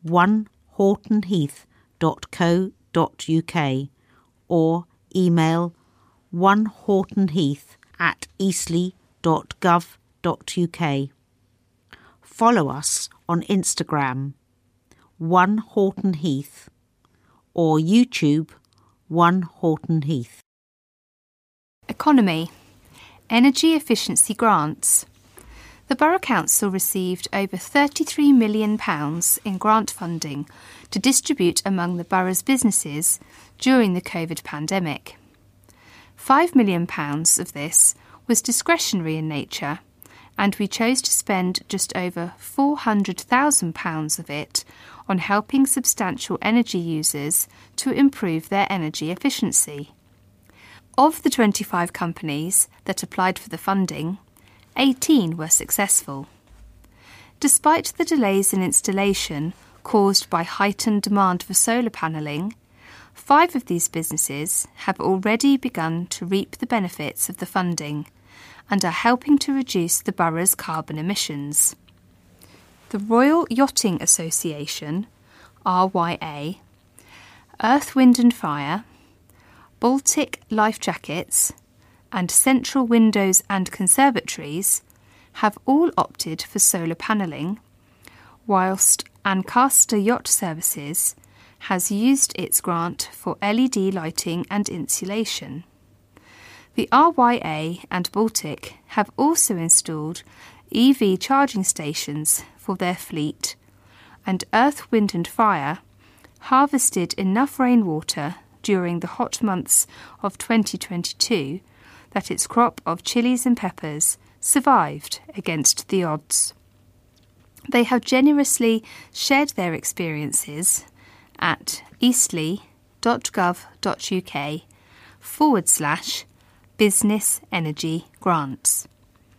1hortonheath.co.uk or email 1hortonheath@eastleigh.gov.uk. Follow us on Instagram, 1 Horton Heath, or YouTube, 1 Horton Heath. Economy. Energy efficiency grants. The Borough Council received over £33 million in grant funding to distribute among the borough's businesses during the COVID pandemic. £5 million of this was discretionary in nature, and we chose to spend just over £400,000 of it on helping substantial energy users to improve their energy efficiency. Of the 25 companies that applied for the funding, 18 were successful. Despite the delays in installation caused by heightened demand for solar panelling, 5 of these businesses have already begun to reap the benefits of the funding and are helping to reduce the borough's carbon emissions. The Royal Yachting Association, RYA, Earth, Wind and Fire, Baltic Life Jackets, and Central Windows and Conservatories have all opted for solar panelling, whilst Ancaster Yacht Services has used its grant for LED lighting and insulation. The RYA and Baltic have also installed EV charging stations for their fleet, and Earth, Wind and Fire harvested enough rainwater during the hot months of 2022 that its crop of chilies and peppers survived against the odds. They have generously shared their experiences at eastleigh.gov.uk/business energy grants.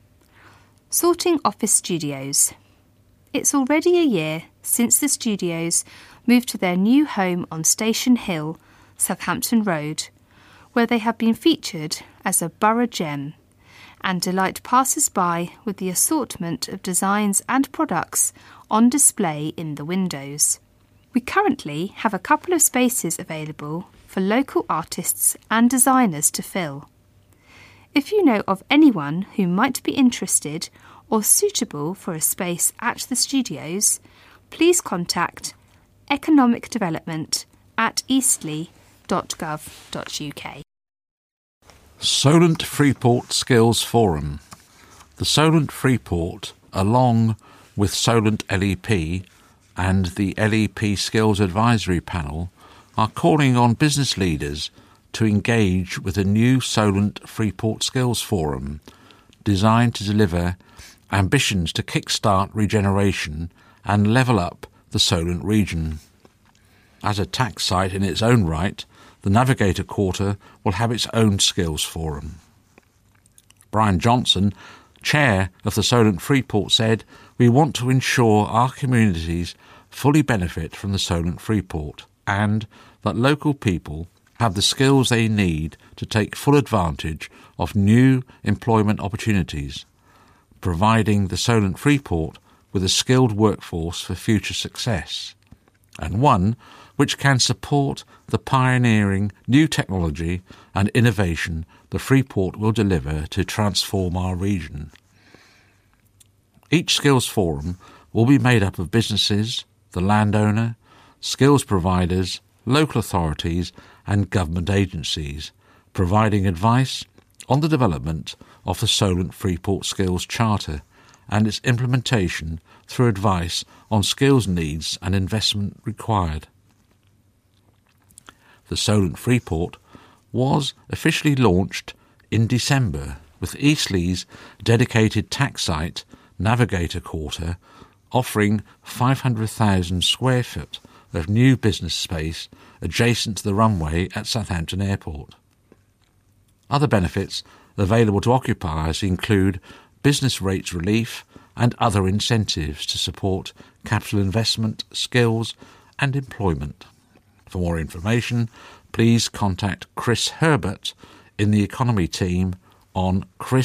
Sorting office studios. It's already a year since the studios moved to their new home on Station Hill, Southampton Road, where they have been featured as a borough gem and delight passers-by with the assortment of designs and products on display in the windows. We currently have a couple of spaces available for local artists and designers to fill. If you know of anyone who might be interested or suitable for a space at the studios, please contact Economic Development at eastleigh.gov.uk. Solent Freeport Skills Forum. The Solent Freeport, along with Solent LEP and the LEP Skills Advisory Panel, are calling on business leaders to engage with a new Solent Freeport Skills Forum designed to deliver ambitions to kickstart regeneration and level up the Solent region. As a tax site in its own right, the Navigator Quarter will have its own skills forum. Brian Johnson, chair of the Solent Freeport, said, "We want to ensure our communities fully benefit from the Solent Freeport and that local people have the skills they need to take full advantage of new employment opportunities, providing the Solent Freeport with a skilled workforce for future success, and one which can support the pioneering new technology and innovation the Freeport will deliver to transform our region." Each skills forum will be made up of businesses, the landowner, skills providers, local authorities and government agencies, providing advice on the development of the Solent Freeport Skills Charter and its implementation through advice on skills needs and investment required. The Solent Freeport was officially launched in December, with Eastleigh's dedicated tax site, Navigator Quarter, offering 500,000 square foot of new business space adjacent to the runway at Southampton Airport. Other benefits available to occupiers include business rates relief and other incentives to support capital investment, skills and employment. For more information, please contact Chris Herbert in the economy team on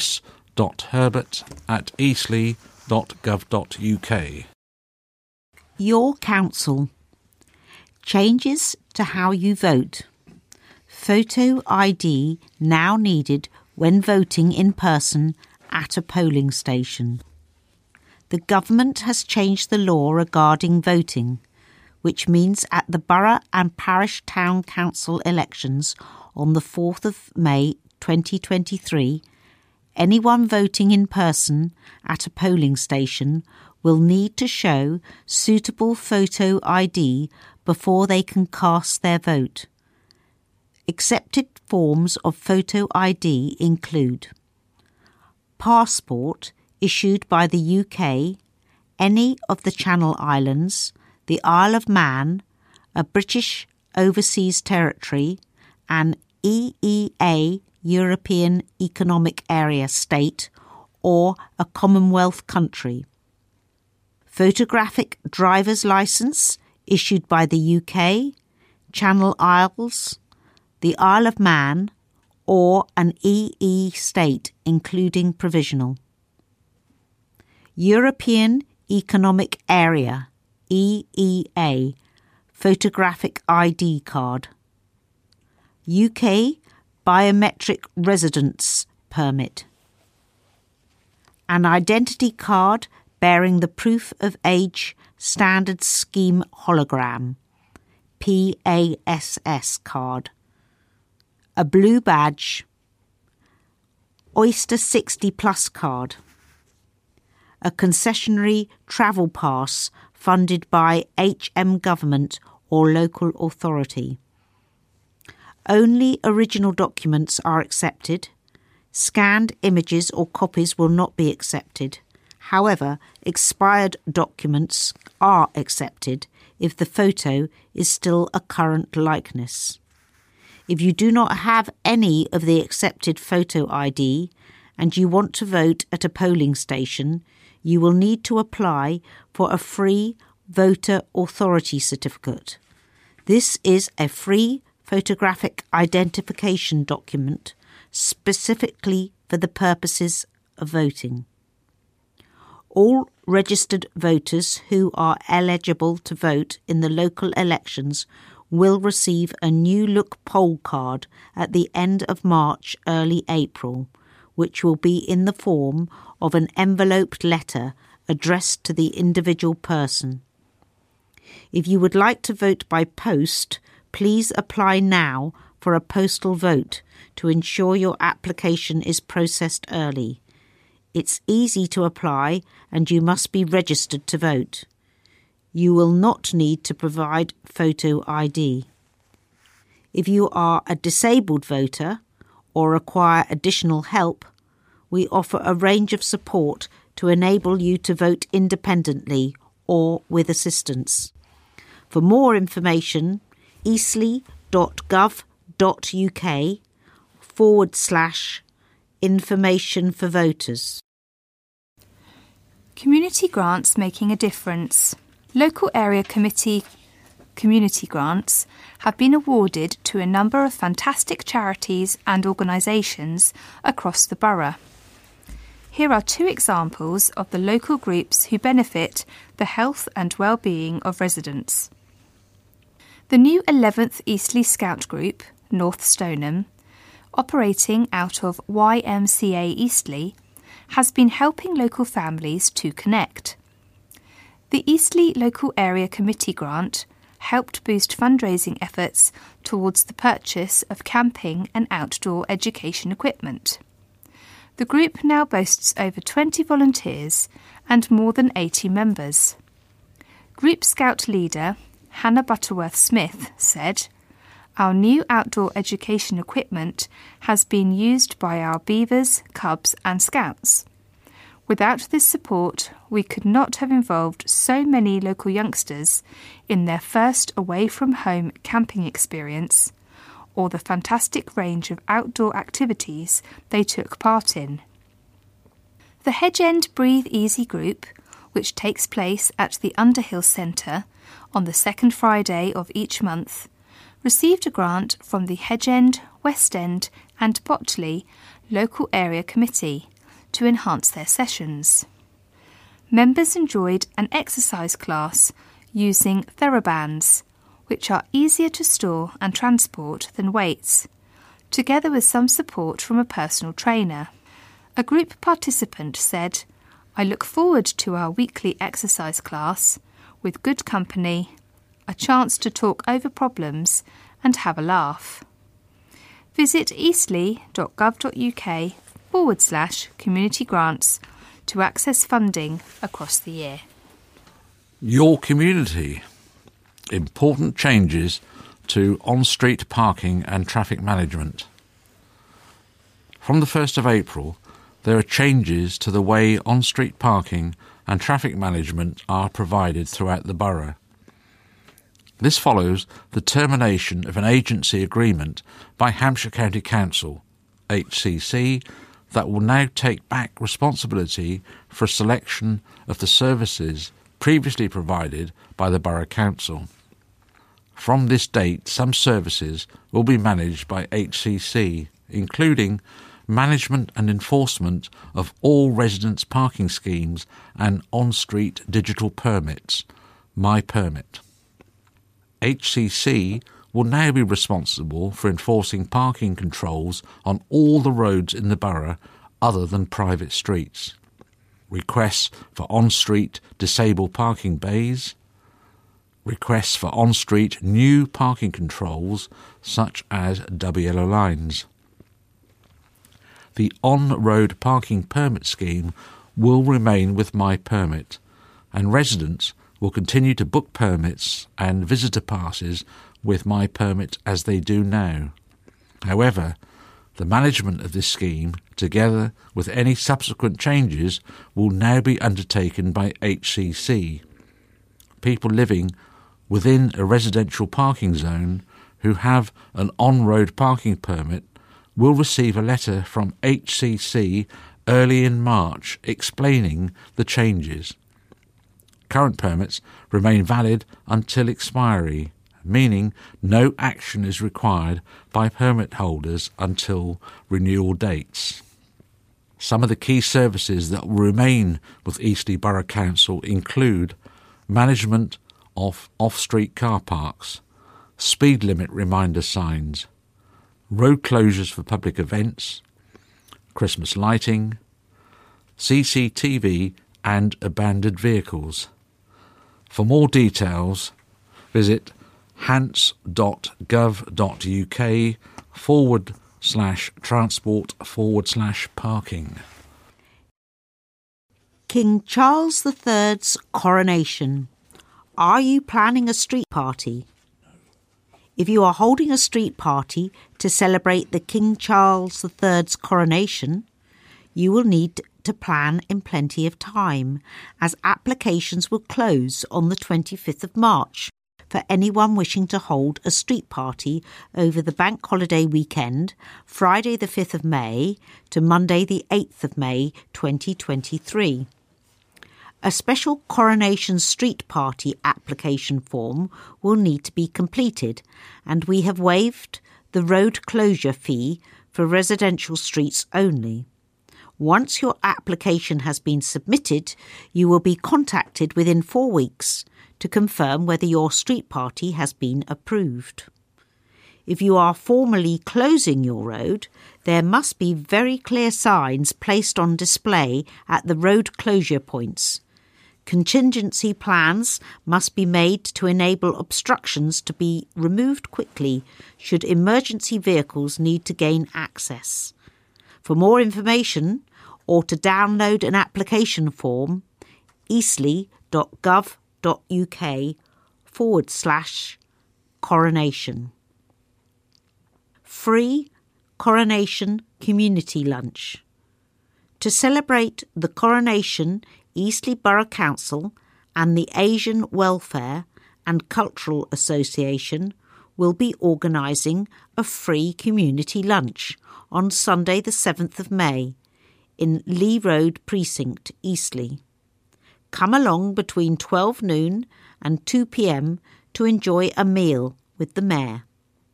chris.herbert@eastleigh.gov.uk. Your council. Changes to how you vote. Photo ID now needed when voting in person at a polling station. The government has changed the law regarding voting, which means at the borough and parish town council elections on the 4th of May 2023, anyone voting in person at a polling station will need to show suitable photo ID before they can cast their vote. Accepted forms of photo ID include passport issued by the UK, any of the Channel Islands, the Isle of Man, a British overseas territory, an EEA European Economic Area state, or a Commonwealth country. Photographic driver's licence issued by the UK, Channel Isles, the Isle of Man, or an EE state including provisional. European Economic Area, EEA, photographic ID card. UK biometric residence permit. An identity card bearing the proof of age standard scheme hologram, PASS card. A blue badge. Oyster 60 Plus card. A concessionary travel pass funded by HM government or local authority. Only original documents are accepted. Scanned images or copies will not be accepted. However, expired documents are accepted if the photo is still a current likeness. If you do not have any of the accepted photo ID and you want to vote at a polling station, you will need to apply for a free voter authority certificate. This is a free photographic identification document specifically for the purposes of voting. All registered voters who are eligible to vote in the local elections will receive a new look poll card at the end of March, early April, which will be in the form of an enveloped letter addressed to the individual person. If you would like to vote by post, please apply now for a postal vote to ensure your application is processed early. It's easy to apply and you must be registered to vote. You will not need to provide photo ID. If you are a disabled voter or require additional help, we offer a range of support to enable you to vote independently or with assistance. For more information, eastleigh.gov.uk/information for voters. Community grants making a difference. Local area committee community grants have been awarded to a number of fantastic charities and organisations across the borough. Here are two examples of the local groups who benefit the health and well-being of residents. The new 11th Eastleigh Scout Group, North Stoneham, operating out of YMCA Eastleigh, has been helping local families to connect. The Eastleigh Local Area Committee grant helped boost fundraising efforts towards the purchase of camping and outdoor education equipment. The group now boasts over 20 volunteers and more than 80 members. Group Scout leader Hannah Butterworth-Smith said, "Our new outdoor education equipment has been used by our beavers, cubs and scouts. Without this support, we could not have involved so many local youngsters in their first away-from-home camping experience or the fantastic range of outdoor activities they took part in." The Hedge End Breathe Easy group, which takes place at the Underhill Centre on the second Friday of each month, received a grant from the Hedge End, West End and Botley Local Area Committee to enhance their sessions. Members enjoyed an exercise class using TheraBands, which are easier to store and transport than weights, together with some support from a personal trainer. A group participant said, "I look forward to our weekly exercise class with good company, a chance to talk over problems and have a laugh." Visit eastleigh.gov.uk/community grants to access funding across the year. Your community. Important changes to on-street parking and traffic management. From the 1st of April, there are changes to the way on-street parking and traffic management are provided throughout the borough. This follows the termination of an agency agreement by Hampshire County Council, HCC, that will now take back responsibility for a selection of the services previously provided by the Borough Council. From this date, some services will be managed by HCC, including management and enforcement of all residents' parking schemes and on-street digital permits, My Permit. HCC will now be responsible for enforcing parking controls on all the roads in the borough other than private streets. Requests for on-street disabled parking bays, requests for on-street new parking controls such as double yellow lines. The on-road parking permit scheme will remain with My Permit, and residents will continue to book permits and visitor passes with My Permit as they do now. However, the management of this scheme, together with any subsequent changes, will now be undertaken by HCC. People living within a residential parking zone who have an on-road parking permit will receive a letter from HCC early in March explaining the changes. Current permits remain valid until expiry, meaning no action is required by permit holders until renewal dates. Some of the key services that will remain with Eastleigh Borough Council include management of off-street car parks, speed limit reminder signs, road closures for public events, Christmas lighting, CCTV and abandoned vehicles. For more details, visit hants.gov.uk/transport/parking. King Charles III's coronation. Are you planning a street party? If you are holding a street party to celebrate the King Charles III's coronation, you will need to plan in plenty of time, as applications will close on the 25th of March for anyone wishing to hold a street party over the bank holiday weekend, Friday the 5th of May to Monday the 8th of May 2023. A special Coronation Street Party application form will need to be completed, and we have waived the road closure fee for residential streets only. Once your application has been submitted, you will be contacted within 4 weeks to confirm whether your street party has been approved. If you are formally closing your road, there must be very clear signs placed on display at the road closure points. Contingency plans must be made to enable obstructions to be removed quickly should emergency vehicles need to gain access. For more information or to download an application form, eastleigh.gov.uk/coronation. Free Coronation Community Lunch. To celebrate the coronation, Eastleigh Borough Council and the Asian Welfare and Cultural Association will be organising a free community lunch on Sunday the 7th of May in Lee Road Precinct, Eastleigh. Come along between 12 noon and 2 p.m. to enjoy a meal with the Mayor.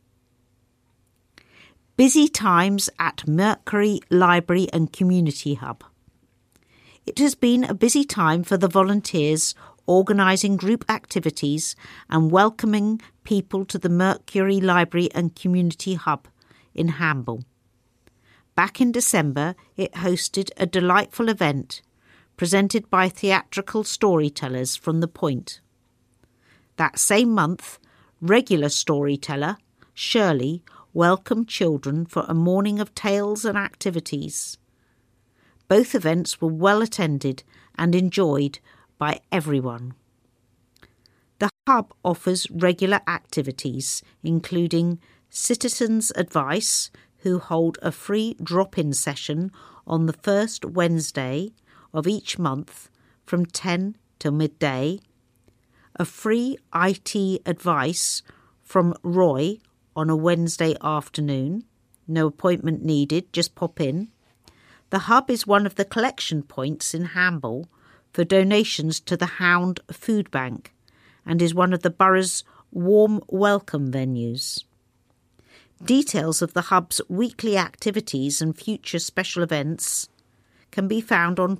Busy times at Mercury Library and Community Hub. It has been a busy time for the volunteers organising group activities and welcoming people to the Mercury Library and Community Hub in Hamble. Back in December, it hosted a delightful event presented by theatrical storytellers from The Point. That same month, regular storyteller Shirley welcomed children for a morning of tales and activities. Both events were well attended and enjoyed by everyone. The Hub offers regular activities, including Citizens Advice, who hold a free drop-in session on the first Wednesday of each month from 10 till midday, a free IT advice from Roy on a Wednesday afternoon. No appointment needed, just pop in. The hub is one of the collection points in Hamble for donations to the Hound Food Bank and is one of the borough's warm welcome venues. Details of the hub's weekly activities and future special events can be found on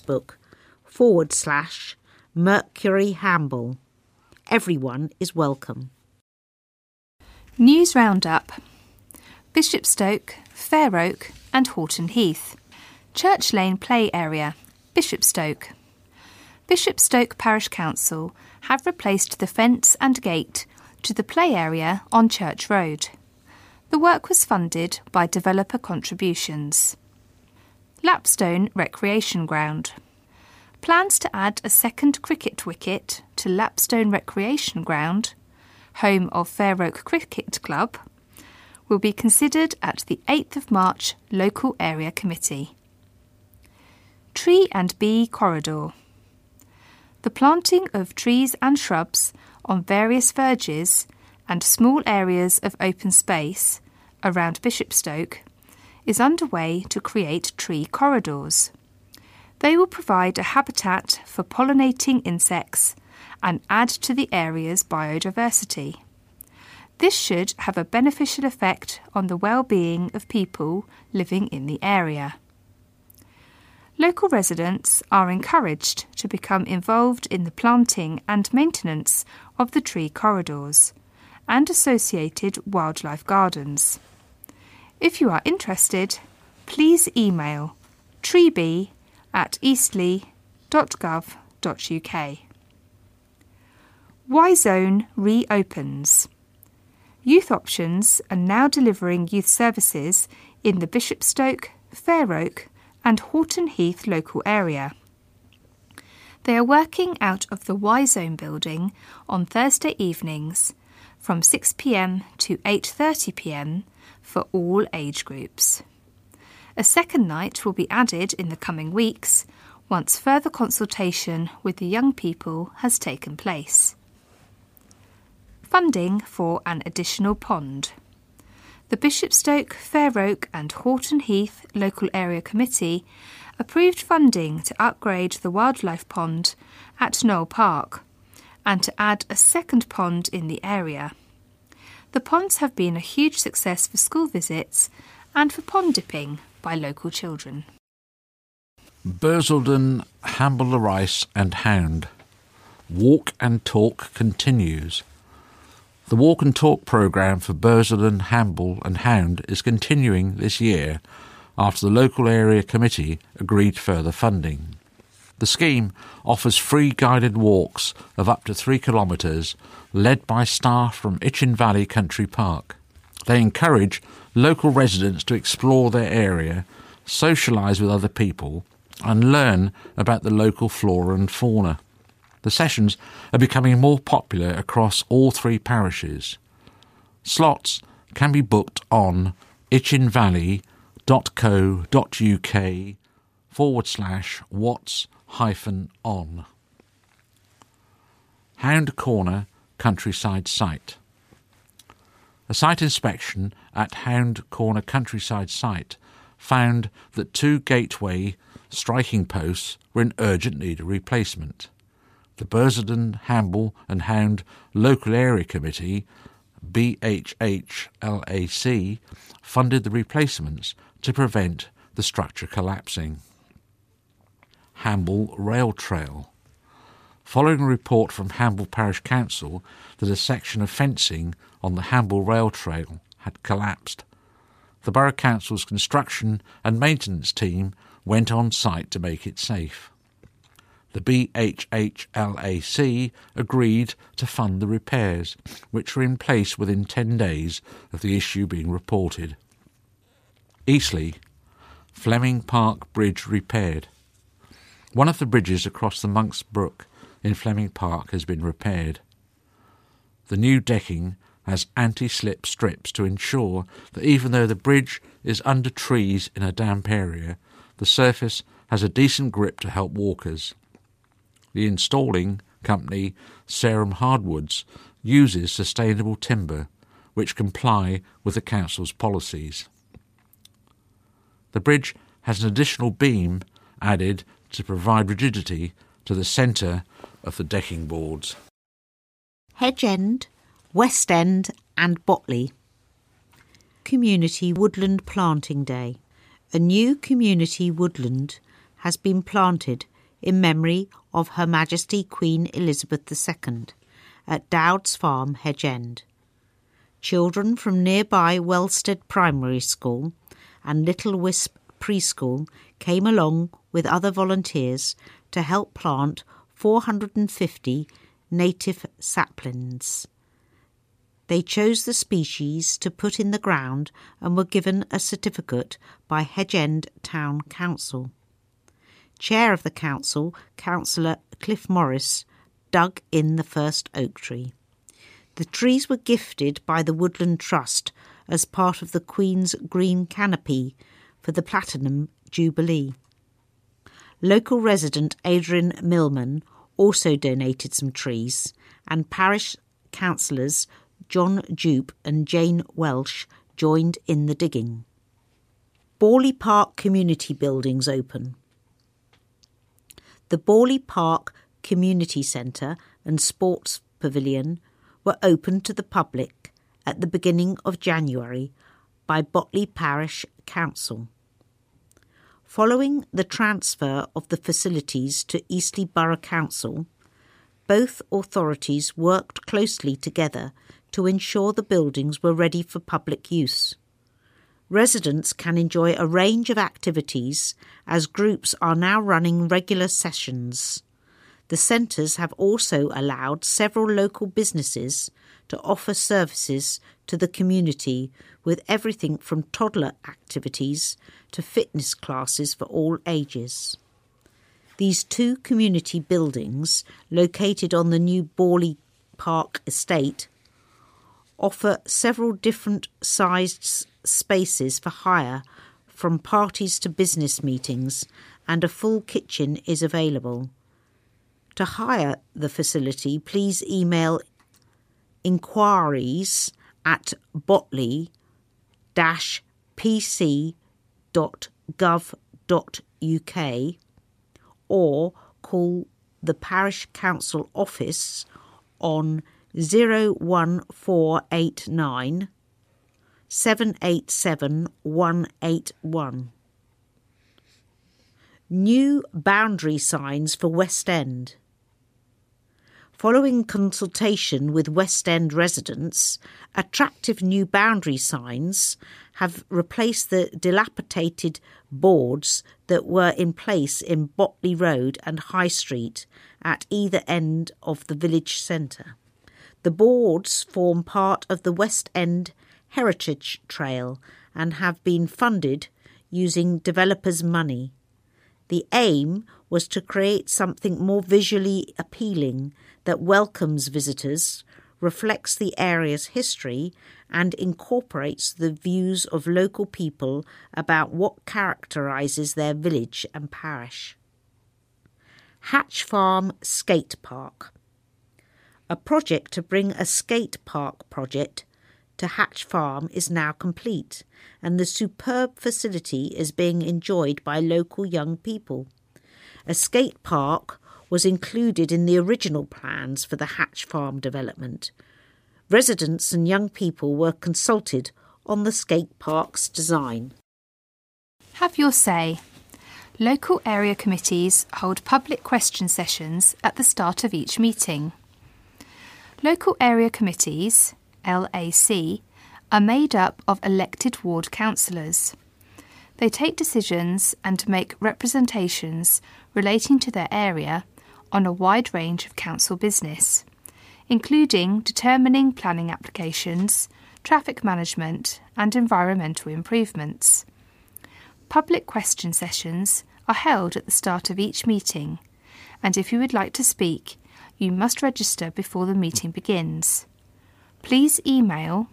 Facebook/Mercury Hamble. Everyone is welcome. News Roundup. Bishopstoke, Fair Oak and Horton Heath. Church Lane Play Area, Bishopstoke. Bishopstoke Parish Council have replaced the fence and gate to the play area on Church Road. The work was funded by developer contributions. Lapstone Recreation Ground. Plans to add a second cricket wicket to Lapstone Recreation Ground, home of Fair Oak Cricket Club, will be considered at the 8th of March Local Area Committee. Tree and Bee Corridor. The planting of trees and shrubs on various verges and small areas of open space around Bishopstoke is underway to create tree corridors. They will provide a habitat for pollinating insects and add to the area's biodiversity. This should have a beneficial effect on the well-being of people living in the area. Local residents are encouraged to become involved in the planting and maintenance of the tree corridors and associated wildlife gardens. If you are interested, please email treeby@eastleigh.gov.uk. Y-Zone reopens. Youth Options are now delivering youth services in the Bishopstoke, Fair Oak and Horton Heath local area. They are working out of the Y-Zone building on Thursday evenings from 6 p.m. to 8:30 p.m. for all age groups. A second night will be added in the coming weeks once further consultation with the young people has taken place. Funding for an additional pond. The Bishopstoke, Fair Oak and Horton Heath Local Area Committee approved funding to upgrade the wildlife pond at Knoll Park and to add a second pond in the area. The ponds have been a huge success for school visits and for pond dipping by local children. Bursledon, Hamble the Rice and Hound. Walk and Talk continues. The Walk and Talk programme for Bursledon, Hamble and Hound is continuing this year after the local area committee agreed further funding. The scheme offers free guided walks of up to 3 kilometres led by staff from Itchen Valley Country Park. They encourage local residents to explore their area, socialise with other people and learn about the local flora and fauna. The sessions are becoming more popular across all 3 parishes. Slots can be booked on itchenvalley.co.uk/what's-on. Hound Corner Countryside Site. A site inspection at Hound Corner Countryside Site found that 2 gateway striking posts were in urgent need of replacement. The Bursledon, Hamble and Hound Local Area Committee, BHHLAC, funded the replacements to prevent the structure collapsing. Hamble Rail Trail. Following a report from Hamble Parish Council that a section of fencing on the Hamble Rail Trail had collapsed, the Borough Council's construction and maintenance team went on site to make it safe. The BHHLAC agreed to fund the repairs, which were in place within 10 days of the issue being reported. Eastleigh, Fleming Park Bridge repaired. One of the bridges across the Monks Brook in Fleming Park has been repaired. The new decking has anti-slip strips to ensure that even though the bridge is under trees in a damp area, the surface has a decent grip to help walkers. The installing company Sarum Hardwoods uses sustainable timber, which comply with the council's policies. The bridge has an additional beam added to provide rigidity to the centre of the decking boards. Hedge End, West End and Botley. Community Woodland Planting Day. A new community woodland has been planted in memory of Her Majesty Queen Elizabeth II at Dowd's Farm, Hedge End. Children from nearby Wellstead Primary School and Little Wisp Preschool came along with other volunteers to help plant 450 native saplings. They chose the species to put in the ground and were given a certificate by Hedge End Town Council. Chair of the council, Councillor Cliff Morris, dug in the first oak tree. The trees were gifted by the Woodland Trust as part of the Queen's Green Canopy for the Platinum Jubilee. Local resident Adrian Millman also donated some trees, and parish councillors John Jupe and Jane Welsh joined in the digging. Borley Park Community Buildings open. The Borley Park Community Centre and Sports Pavilion were opened to the public at the beginning of January by Botley Parish Council. Following the transfer of the facilities to Eastleigh Borough Council, both authorities worked closely together to ensure the buildings were ready for public use. Residents can enjoy a range of activities as groups are now running regular sessions. The centres have also allowed several local businesses to offer services to the community with everything from toddler activities to fitness classes for all ages. These two community buildings, located on the new Borley Park estate, offer several different sized spaces for hire, from parties to business meetings, and a full kitchen is available. To hire the facility, please email inquiries at botley-pc.gov.uk or call the Parish Council office on 01489 787 181. New boundary signs for West End. Following consultation with West End residents, attractive new boundary signs have replaced the dilapidated boards that were in place in Botley Road and High Street at either end of the village centre. The boards form part of the West End Heritage Trail and have been funded using developers' money. The aim was to create something more visually appealing that welcomes visitors, reflects the area's history, and incorporates the views of local people about what characterises their village and parish. Hatch Farm Skate Park. A project to bring a skate park project to Hatch Farm is now complete, and the superb facility is being enjoyed by local young people. A skate park was included in the original plans for the Hatch Farm development. Residents and young people were consulted on the skate park's design. Have your say. Local area committees hold public question sessions at the start of each meeting. Local area committees, LAC, are made up of elected ward councillors. They take decisions and make representations relating to their area on a wide range of council business, including determining planning applications, traffic management and environmental improvements. Public question sessions are held at the start of each meeting, and if you would like to speak, you must register before the meeting begins. Please email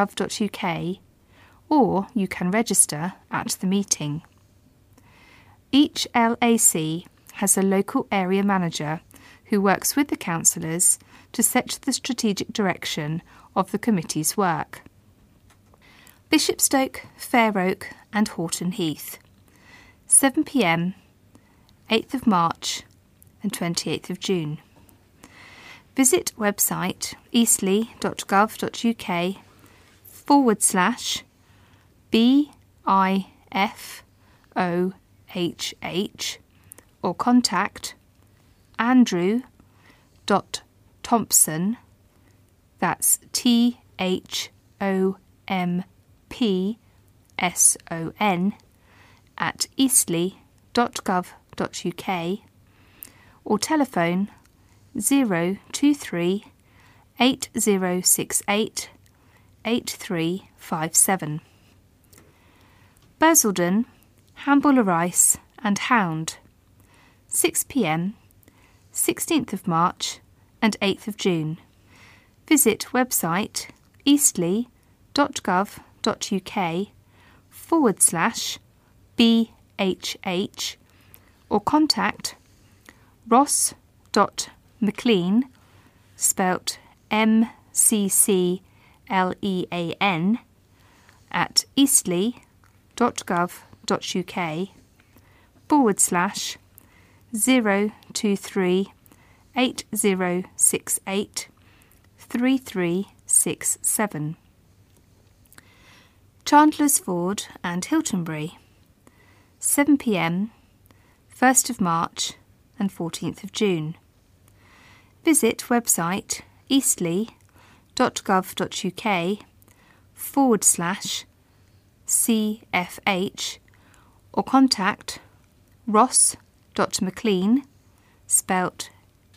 democraticservices@eastleigh.gov.uk or you can register at the meeting. Each LAC has a local area manager who works with the councillors to set the strategic direction of the committee's work. Bishopstoke, Fair Oak and Horton Heath, 7 p.m, 8th of March and 28th of June. Visit website eastleigh.gov.uk/BIFOHH or contact Andrew.Thompson, that's THOMPSON, at eastleigh.gov.uk or telephone 023 8068 8357. Basildon, Hamble Rice and Hound, 6 p.m, 16th of March and 8th of June. Visit website eastleigh.gov.uk/BHH or contact Ross.McLean, spelt MCCLEAN, at eastleigh.gov.uk/023 8068 3367. Chandler's Ford and Hiltonbury, 7 p.m, 1st of March and 14th of June. Visit website eastleigh.gov.uk/CFH or contact Ross.McLean, spelt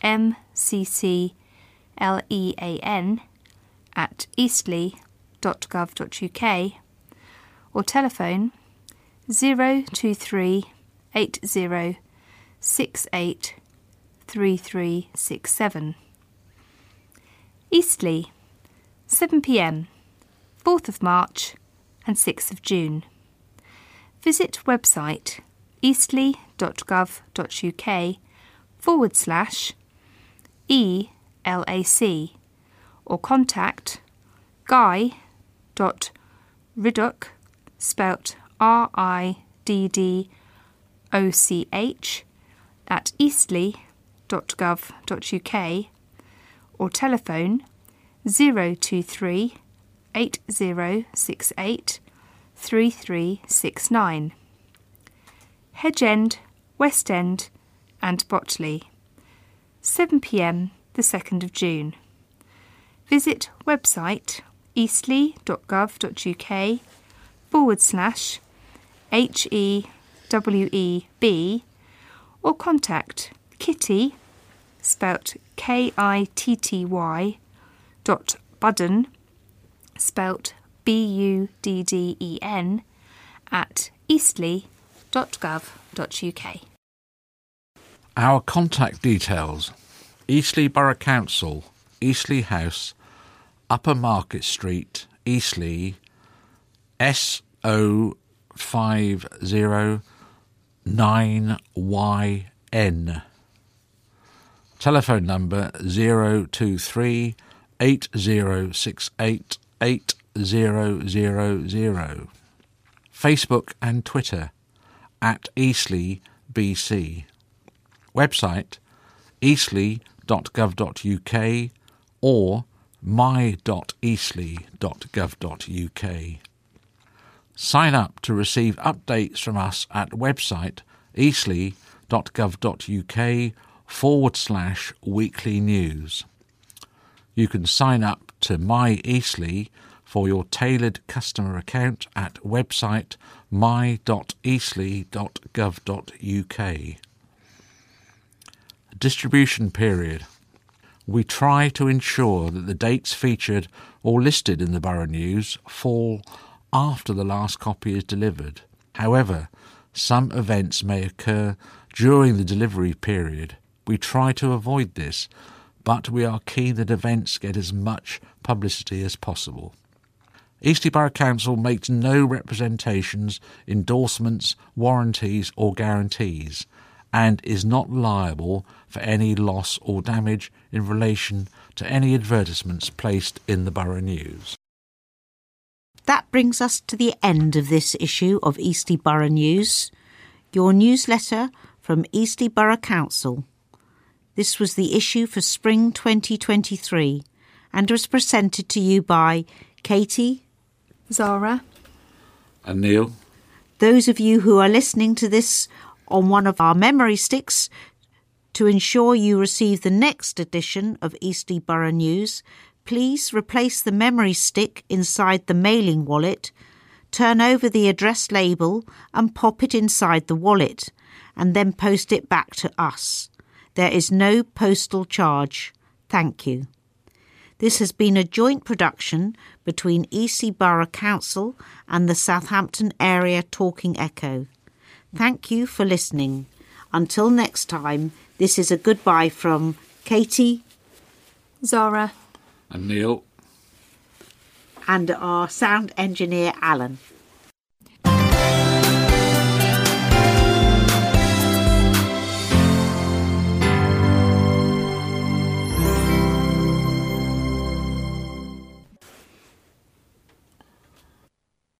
MCCLEAN, at eastleigh.gov.uk or telephone 023 8068 3367. Eastleigh, 7 p.m, 4th of March and 6th of June. Visit website eastleigh.gov.uk/ELAC or contact Guy.Riddoch, spelt RIDDOCH, at eastleigh.gov.uk or telephone 023 8068 3369. Hedge End, West End and Botley, 7 p.m, the 2nd of June. Visit website eastleigh.gov.uk/HEWEB or contact Kitty, spelt KITTY, .Budden, spelt BUDDEN, at eastleigh.gov.uk. Our contact details: Eastleigh Borough Council, Eastleigh House, Upper Market Street, Eastleigh, SO509YN. Telephone number 023 8068 8000. Facebook and Twitter at Eastleigh BC. Website eastleigh.gov.uk or my.eastleigh.gov.uk. Sign up to receive updates from us at website eastleigh.gov.uk/weekly news. You can sign up to My Eastleigh for your tailored customer account at website my.eastleigh.gov.uk. Distribution period. We try to ensure that the dates featured or listed in the Borough News fall after the last copy is delivered. However, some events may occur during the delivery period. We try to avoid this, but we are keen that events get as much publicity as possible. Eastleigh Borough Council makes no representations, endorsements, warranties or guarantees, and is not liable for any loss or damage in relation to any advertisements placed in the Borough News. That brings us to the end of this issue of Eastleigh Borough News, your newsletter from Eastleigh Borough Council. This was the issue for spring 2023 and was presented to you by Katie, Zara, And Neil. Those of you who are listening to this on one of our memory sticks, to ensure you receive the next edition of Eastleigh Borough News, please replace the memory stick inside the mailing wallet, turn over the address label and pop it inside the wallet, and then post it back to us. There is no postal charge. Thank you. This has been a joint production between Eastleigh Borough Council and the Southampton Area Talking Echo. Thank you for listening. Until next time, this is a goodbye from Katie, Zara, And Neil. and our sound engineer, Alan.